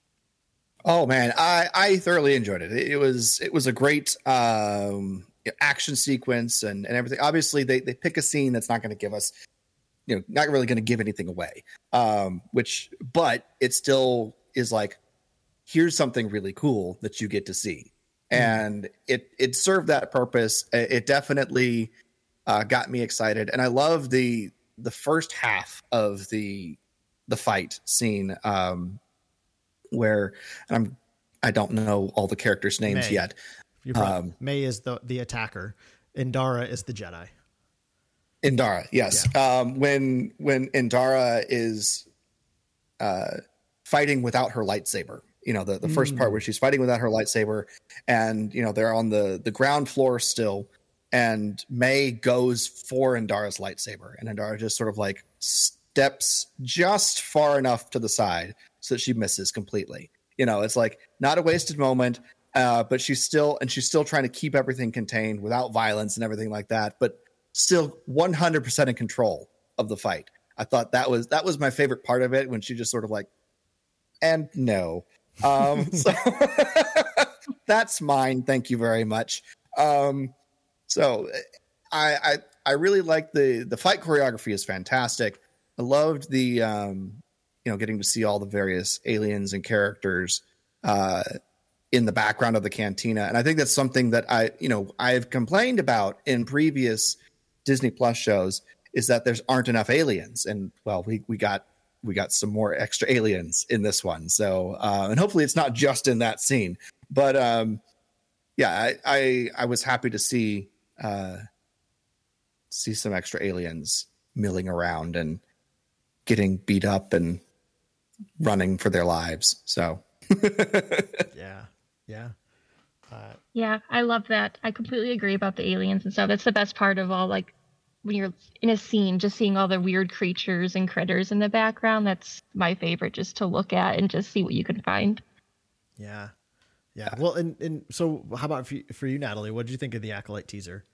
Oh man, I, I thoroughly enjoyed it. It was it was a great um, action sequence and, and everything. Obviously, they, they pick a scene that's not going to give us, you know, not really going to give anything away. Um, which, but it still is like, here's something really cool that you get to see, mm. and it it served that purpose. It definitely uh, got me excited, and I love the the first half of the the fight scene. Um, where and I'm I don't know all the characters' names May. yet. Um, May is the the attacker. Indara is the Jedi. Indara, yes. Yeah. Um, when when Indara is uh, fighting without her lightsaber, you know, the, the mm. first part where she's fighting without her lightsaber, and you know they're on the the ground floor still, and May goes for Indara's lightsaber, and Indara just sort of like steps just far enough to the side so that she misses completely. You know, it's like not a wasted moment, uh, but she's still, and she's still trying to keep everything contained without violence and everything like that, but still one hundred percent in control of the fight. I thought that was, that was my favorite part of it, when she just sort of like, and no. Um, so that's mine. Thank you very much. Um, so I, I, I really like the, the fight choreography is fantastic. I loved the, um, you know, getting to see all the various aliens and characters, uh, in the background of the cantina. And I think that's something that I, you know, I've complained about in previous Disney Plus shows is that there's aren't enough aliens. And well, we, we got, we got some more extra aliens in this one. So, uh, and hopefully it's not just in that scene, but, um, yeah, I, I, I was happy to see, uh, see some extra aliens milling around and getting beat up and running for their lives. So, yeah. Yeah. Uh, Yeah, I love that. I completely agree about the aliens and stuff. That's the best part of all, like, when you're in a scene, just seeing all the weird creatures and critters in the background. That's my favorite, just to look at and just see what you can find. yeah. Yeah. Well, and, and so how about for you, for you, Natalie? What did you think of the Acolyte teaser?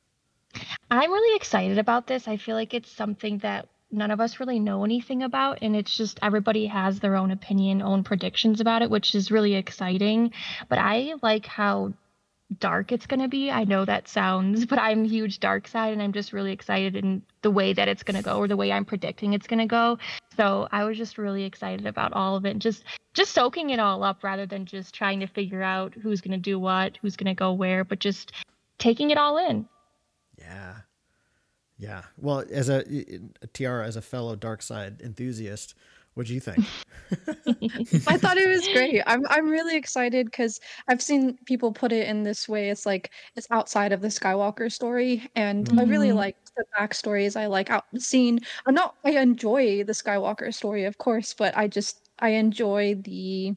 I'm really excited about this. I feel like it's something that none of us really know anything about, and it's just everybody has their own opinion, own predictions about it, which is really exciting. But I like how dark it's going to be. I know that sounds, but I'm a huge dark side, and I'm just really excited in the way that it's going to go, or the way I'm predicting it's going to go. So I was just really excited about all of it, and just just soaking it all up rather than just trying to figure out who's going to do what, who's going to go where, but just taking it all in. Yeah. Yeah. Well, as a, a Tiara, as a fellow dark side enthusiast, what do you think? I thought it was great. I'm I'm really excited because I've seen people put it in this way. It's like it's outside of the Skywalker story, and mm-hmm. I really like the backstories. I like out seeing. I'm not. I enjoy the Skywalker story, of course, but I just I enjoy the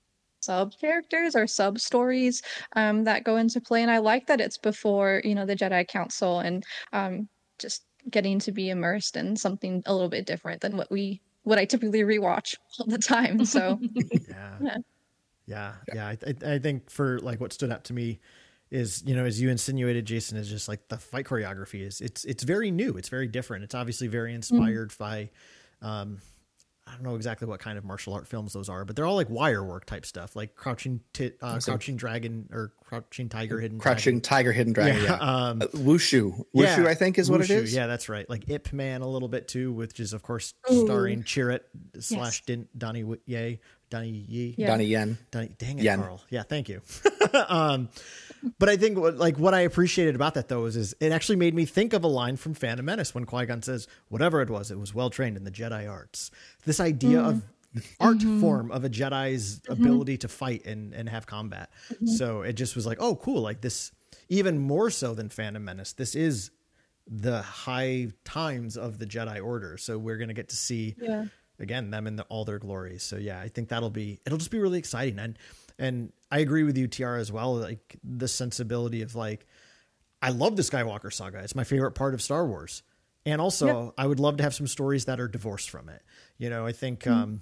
sub characters or sub stories um, that go into play, and I like that it's before you know the Jedi Council and um, just getting to be immersed in something a little bit different than what we. what I typically rewatch all the time. So yeah, yeah, yeah. yeah. I, I, I think for like what stood out to me is, you know, as you insinuated, Jason, is just like the fight choreography is it's, it's very new. It's very different. It's obviously very inspired mm. by, um, I don't know exactly what kind of martial art films those are, but they're all like wire work type stuff, like Crouching, t- uh, Crouching Dragon or Crouching Tiger, Hidden Crouching Dragon. Tiger, Hidden Dragon. Yeah. yeah. Um, uh, Wushu. Wushu, yeah, I think is what Wushu, it is. Yeah, that's right. Like Ip Man a little bit too, which is of course Ooh. starring Chirrut yes. slash Din- Donnie Ye, Donnie Ye, yeah. Donnie Yen. Donnie, dang it, Yen. Carl. Yeah, thank you. um, but I think what, like what I appreciated about that though is, is it actually made me think of a line from Phantom Menace when Qui-Gon says, "Whatever it was, it was well trained in the Jedi arts." This idea mm. of art mm-hmm. form of a Jedi's mm-hmm. ability to fight and, and have combat. Mm-hmm. So it just was like, oh, cool. Like this, even more so than Phantom Menace, this is the high times of the Jedi Order. So we're going to get to see yeah. again, them in the, all their glories. So yeah, I think that'll be, it'll just be really exciting. And, and I agree with you, Tiara, as well. Like the sensibility of like, I love the Skywalker saga. It's my favorite part of Star Wars. And also yep. I would love to have some stories that are divorced from it. You know, I think, mm-hmm. um,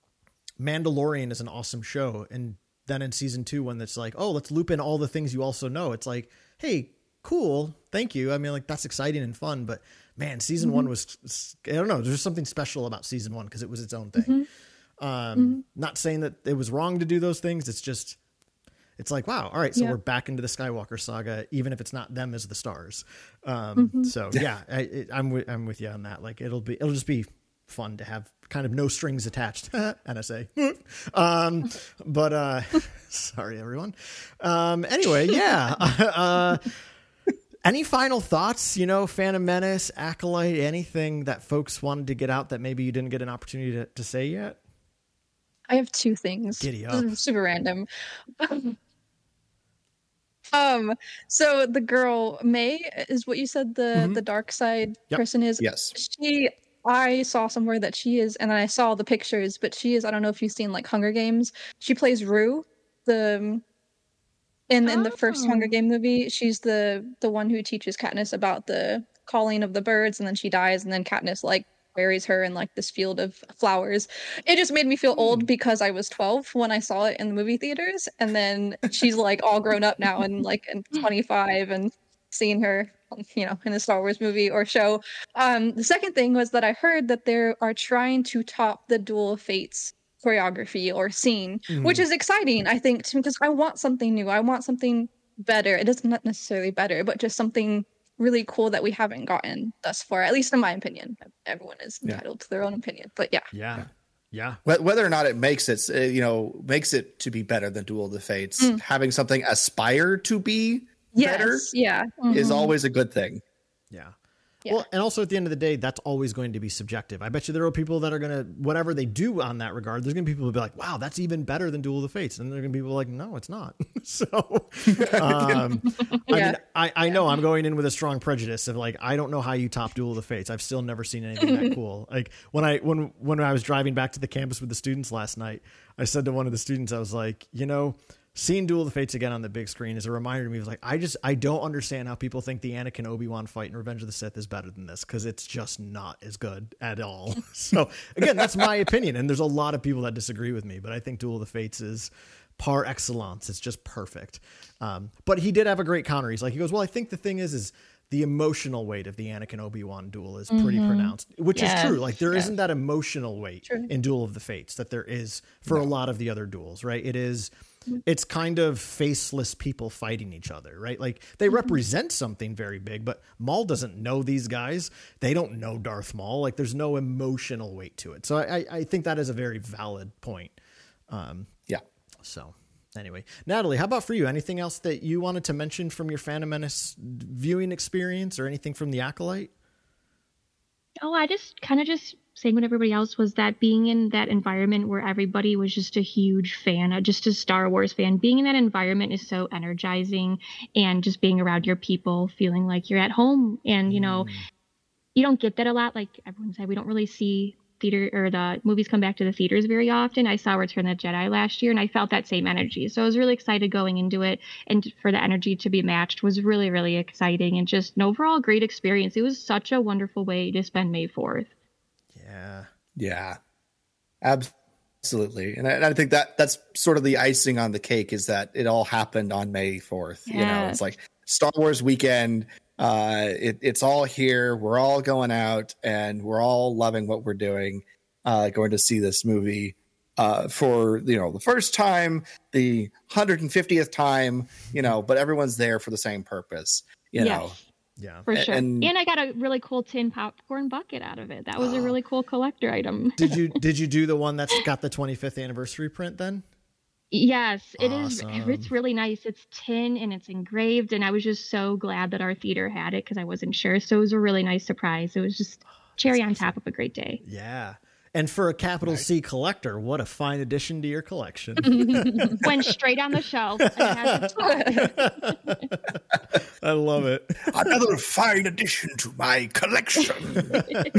Mandalorian is an awesome show. And then in season two, when it's like, oh, let's loop in all the things you also know. It's like, hey, cool. Thank you. I mean, like that's exciting and fun, but man, season mm-hmm. one was, I don't know. There's something special about season one because it was its own thing. Mm-hmm. Um, mm-hmm. Not saying that it was wrong to do those things. It's just, it's like, wow. All right. So yeah. we're back into the Skywalker saga, even if it's not them as the stars. Um, mm-hmm. So yeah, I, it, I'm with, I'm with you on that. Like it'll be, it'll just be fun to have kind of no strings attached. N S A. um, but, uh, sorry, everyone. Um, anyway, yeah. uh, any final thoughts, you know, Phantom Menace, Acolyte, anything that folks wanted to get out that maybe you didn't get an opportunity to, to say yet? I have two things. Giddy up. Super random. Um, so the girl, May, is what you said the, mm-hmm. the dark side yep. person is? Yes. She, I saw somewhere that she is, and I saw the pictures, but she is, I don't know if you've seen like Hunger Games. She plays Rue, the, in, oh. in the first Hunger Game movie. She's the, the one who teaches Katniss about the calling of the birds, and then she dies, and then Katniss like buries her in like this field of flowers. It just made me feel mm. old because I was twelve when I saw it in the movie theaters, and then she's like all grown up now and like and twenty-five, and seeing her, you know, in a Star Wars movie or show. Um, the second thing was that I heard that they are trying to top the Duel of Fates choreography or scene, mm. which is exciting, I think, because I want something new. I want something better. It is not necessarily better, but just something really cool that we haven't gotten thus far, at least in my opinion. Everyone is entitled yeah. to their own opinion, but yeah. Yeah. Yeah. Whether or not it makes it, uh, you know, makes it to be better than Duel of the Fates, mm. having something aspire to be yes, better yeah. Mm-hmm. is always a good thing. Yeah. Yeah. Well, and also at the end of the day, that's always going to be subjective. I bet you there are people that are going to, whatever they do on that regard, there's going to be people who be like, wow, that's even better than Duel of the Fates. And there are going to be people like, no, it's not. so, um, yeah. I mean, I, I know I'm going in with a strong prejudice of like, I don't know how you top Duel of the Fates. I've still never seen anything that cool. Like when I, when, when I was driving back to the campus with the students last night, I said to one of the students, I was like, you know, seeing Duel of the Fates again on the big screen is a reminder to me. It was like, I just, I don't understand how people think the Anakin Obi-Wan fight in Revenge of the Sith is better than this, because it's just not as good at all. So again, that's my opinion, and there's a lot of people that disagree with me, but I think Duel of the Fates is par excellence. It's just perfect. Um, but he did have a great counter. He's like, he goes, well, I think the thing is, is the emotional weight of the Anakin Obi-Wan duel is pretty mm-hmm. pronounced, which yes. is true. Like there yes. isn't that emotional weight true. in Duel of the Fates that there is for no. a lot of the other duels, right? It is, it's kind of faceless people fighting each other, right? Like they mm-hmm. represent something very big, but Maul doesn't know these guys. They don't know Darth Maul. Like there's no emotional weight to it. So I, I think that is a very valid point. Um, yeah. So anyway, Natalie, how about for you? Anything else that you wanted to mention from your Phantom Menace viewing experience or anything from The Acolyte? Oh, I just kind of just saying what everybody else was, that being in that environment where everybody was just a huge fan, just a Star Wars fan, being in that environment is so energizing, and just being around your people, feeling like you're at home. And, you know, mm. you don't get that a lot. Like everyone said, we don't really see theater or the movies come back to the theaters very often. I saw Return of the Jedi last year and I felt that same energy. So I was really excited going into it, and for the energy to be matched was really, really exciting, and just an overall great experience. It was such a wonderful way to spend May fourth. Yeah. Yeah, absolutely. And I, and I think that that's sort of the icing on the cake, is that it all happened on May fourth. Yeah. You know, it's like Star Wars weekend. Uh, it, it's all here. We're all going out and we're all loving what we're doing. Uh, going to see this movie uh, for, you know, the first time, the one hundred fiftieth time, you know, but everyone's there for the same purpose, you yes. know. Yeah, for sure. And, and I got a really cool tin popcorn bucket out of it. That was oh. a really cool collector item. Did you did you do the one that's got the twenty-fifth anniversary print then? Yes, it awesome. is. It's really nice. It's tin and it's engraved, and I was just so glad that our theater had it because I wasn't sure. So it was a really nice surprise. It was just cherry on top of a great day. Yeah. And for a capital right. C collector, what a fine addition to your collection. Went straight on the shelf. I love it. Another fine addition to my collection.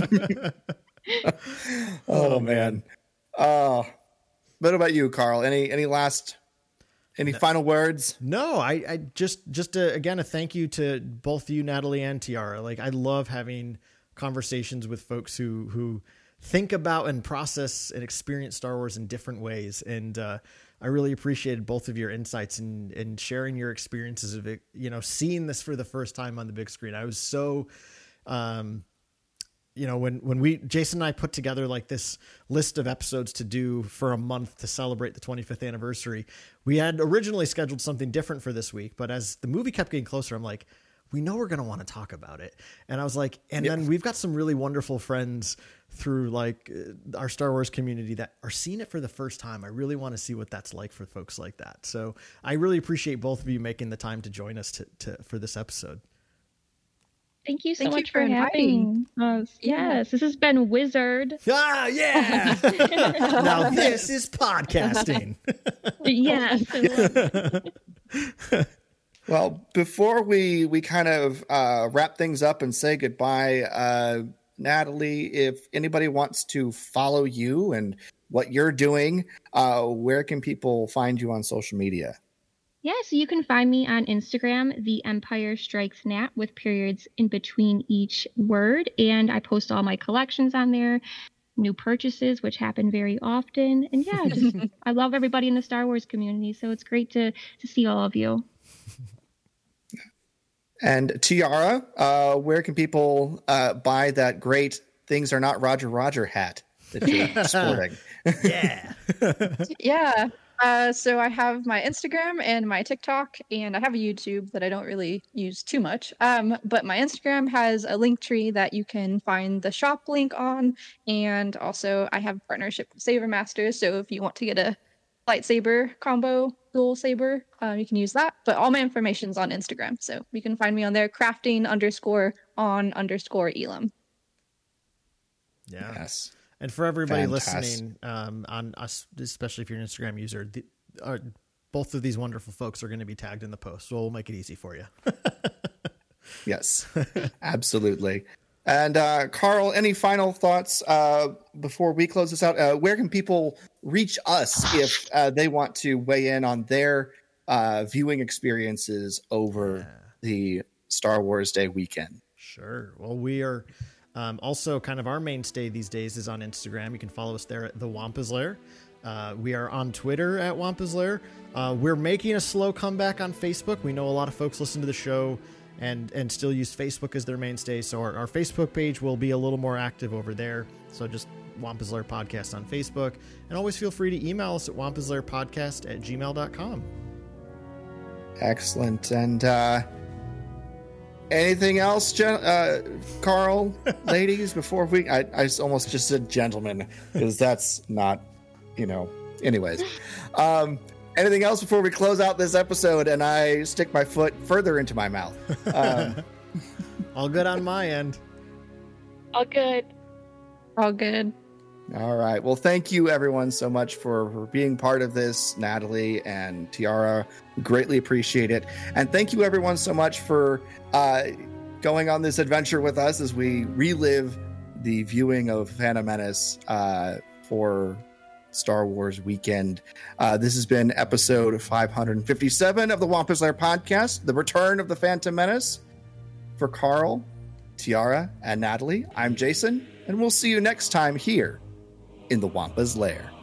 Oh, man. Uh, what about you, Carl? Any any last, any no. final words? No, I, I just, just a, again, a thank you to both you, Natalie, and Tiara. Like, I love having conversations with folks who, who, think about and process and experience Star Wars in different ways. And uh, I really appreciated both of your insights and, and sharing your experiences of it, you know, seeing this for the first time on the big screen. I was so, um, you know, when, when we, Jason and I put together like this list of episodes to do for a month to celebrate the twenty-fifth anniversary, we had originally scheduled something different for this week, but as the movie kept getting closer, I'm like, we know we're going to want to talk about it. And I was like, and yep. then we've got some really wonderful friends through like uh, our Star Wars community that are seeing it for the first time. I really want to see what that's like for folks like that. So I really appreciate both of you making the time to join us to, to for this episode. Thank you so Thank much you for, for having us. Yes, this has been Wizard. Ah, yeah. Now this is podcasting. Yes. Well, before we, we kind of uh, wrap things up and say goodbye, uh, Natalie, if anybody wants to follow you and what you're doing, uh, where can people find you on social media? Yeah, so you can find me on Instagram, The Empire Strikes Nat, with periods in between each word. And I post all my collections on there, new purchases, which happen very often. And yeah, just I love everybody in the Star Wars community. So it's great to to see all of you. And Tiara, uh, where can people uh, buy that great Things Are Not Roger Roger hat that you're sporting? Yeah. Yeah. Uh, so I have my Instagram and my TikTok, and I have a YouTube that I don't really use too much. Um, but my Instagram has a link tree that you can find the shop link on, and also I have a partnership with Saber Masters. So if you want to get a lightsaber combo dual saber, uh, you can use that. But all my information's on Instagram, so you can find me on there. Crafting underscore on underscore Elam. Yeah. Yes. And for everybody Fantastic. listening, um, on us, especially if you're an Instagram user, the, uh, both of these wonderful folks are going to be tagged in the post, so we'll make it easy for you. Yes, absolutely. And uh, Carl, any final thoughts uh, before we close this out? Uh, where can people reach us if uh, they want to weigh in on their uh, viewing experiences over Yeah. the Star Wars Day weekend? Sure. Well, we are um, also kind of our mainstay these days is on Instagram. You can follow us there at The Wampa's Lair. Uh, we are on Twitter at Wampa's Lair. Uh, we're making a slow comeback on Facebook. We know a lot of folks listen to the show and and still use Facebook as their mainstay. So our, our Facebook page will be a little more active over there. So just Wampa's Lair Podcast on Facebook. And always feel free to email us at wampa's lair podcast at gmail dot com. Excellent. And uh, anything else, gen- uh, Carl, ladies, before we... I, I almost just said gentlemen, because that's not, you know... Anyways. Um, anything else before we close out this episode and I stick my foot further into my mouth? Um, All good on my end. All good. All good. all right. Well, thank you, everyone, so much for, for being part of this, Natalie and Tiara. Greatly appreciate it. And thank you, everyone, so much for uh, going on this adventure with us as we relive the viewing of Phantom Menace uh, for Star Wars weekend. Uh, this has been episode five hundred fifty-seven of the Wampa's Lair podcast, the return of the Phantom Menace. For Carl, Tiara, and Natalie, I'm Jason, and we'll see you next time here in the Wampa's Lair.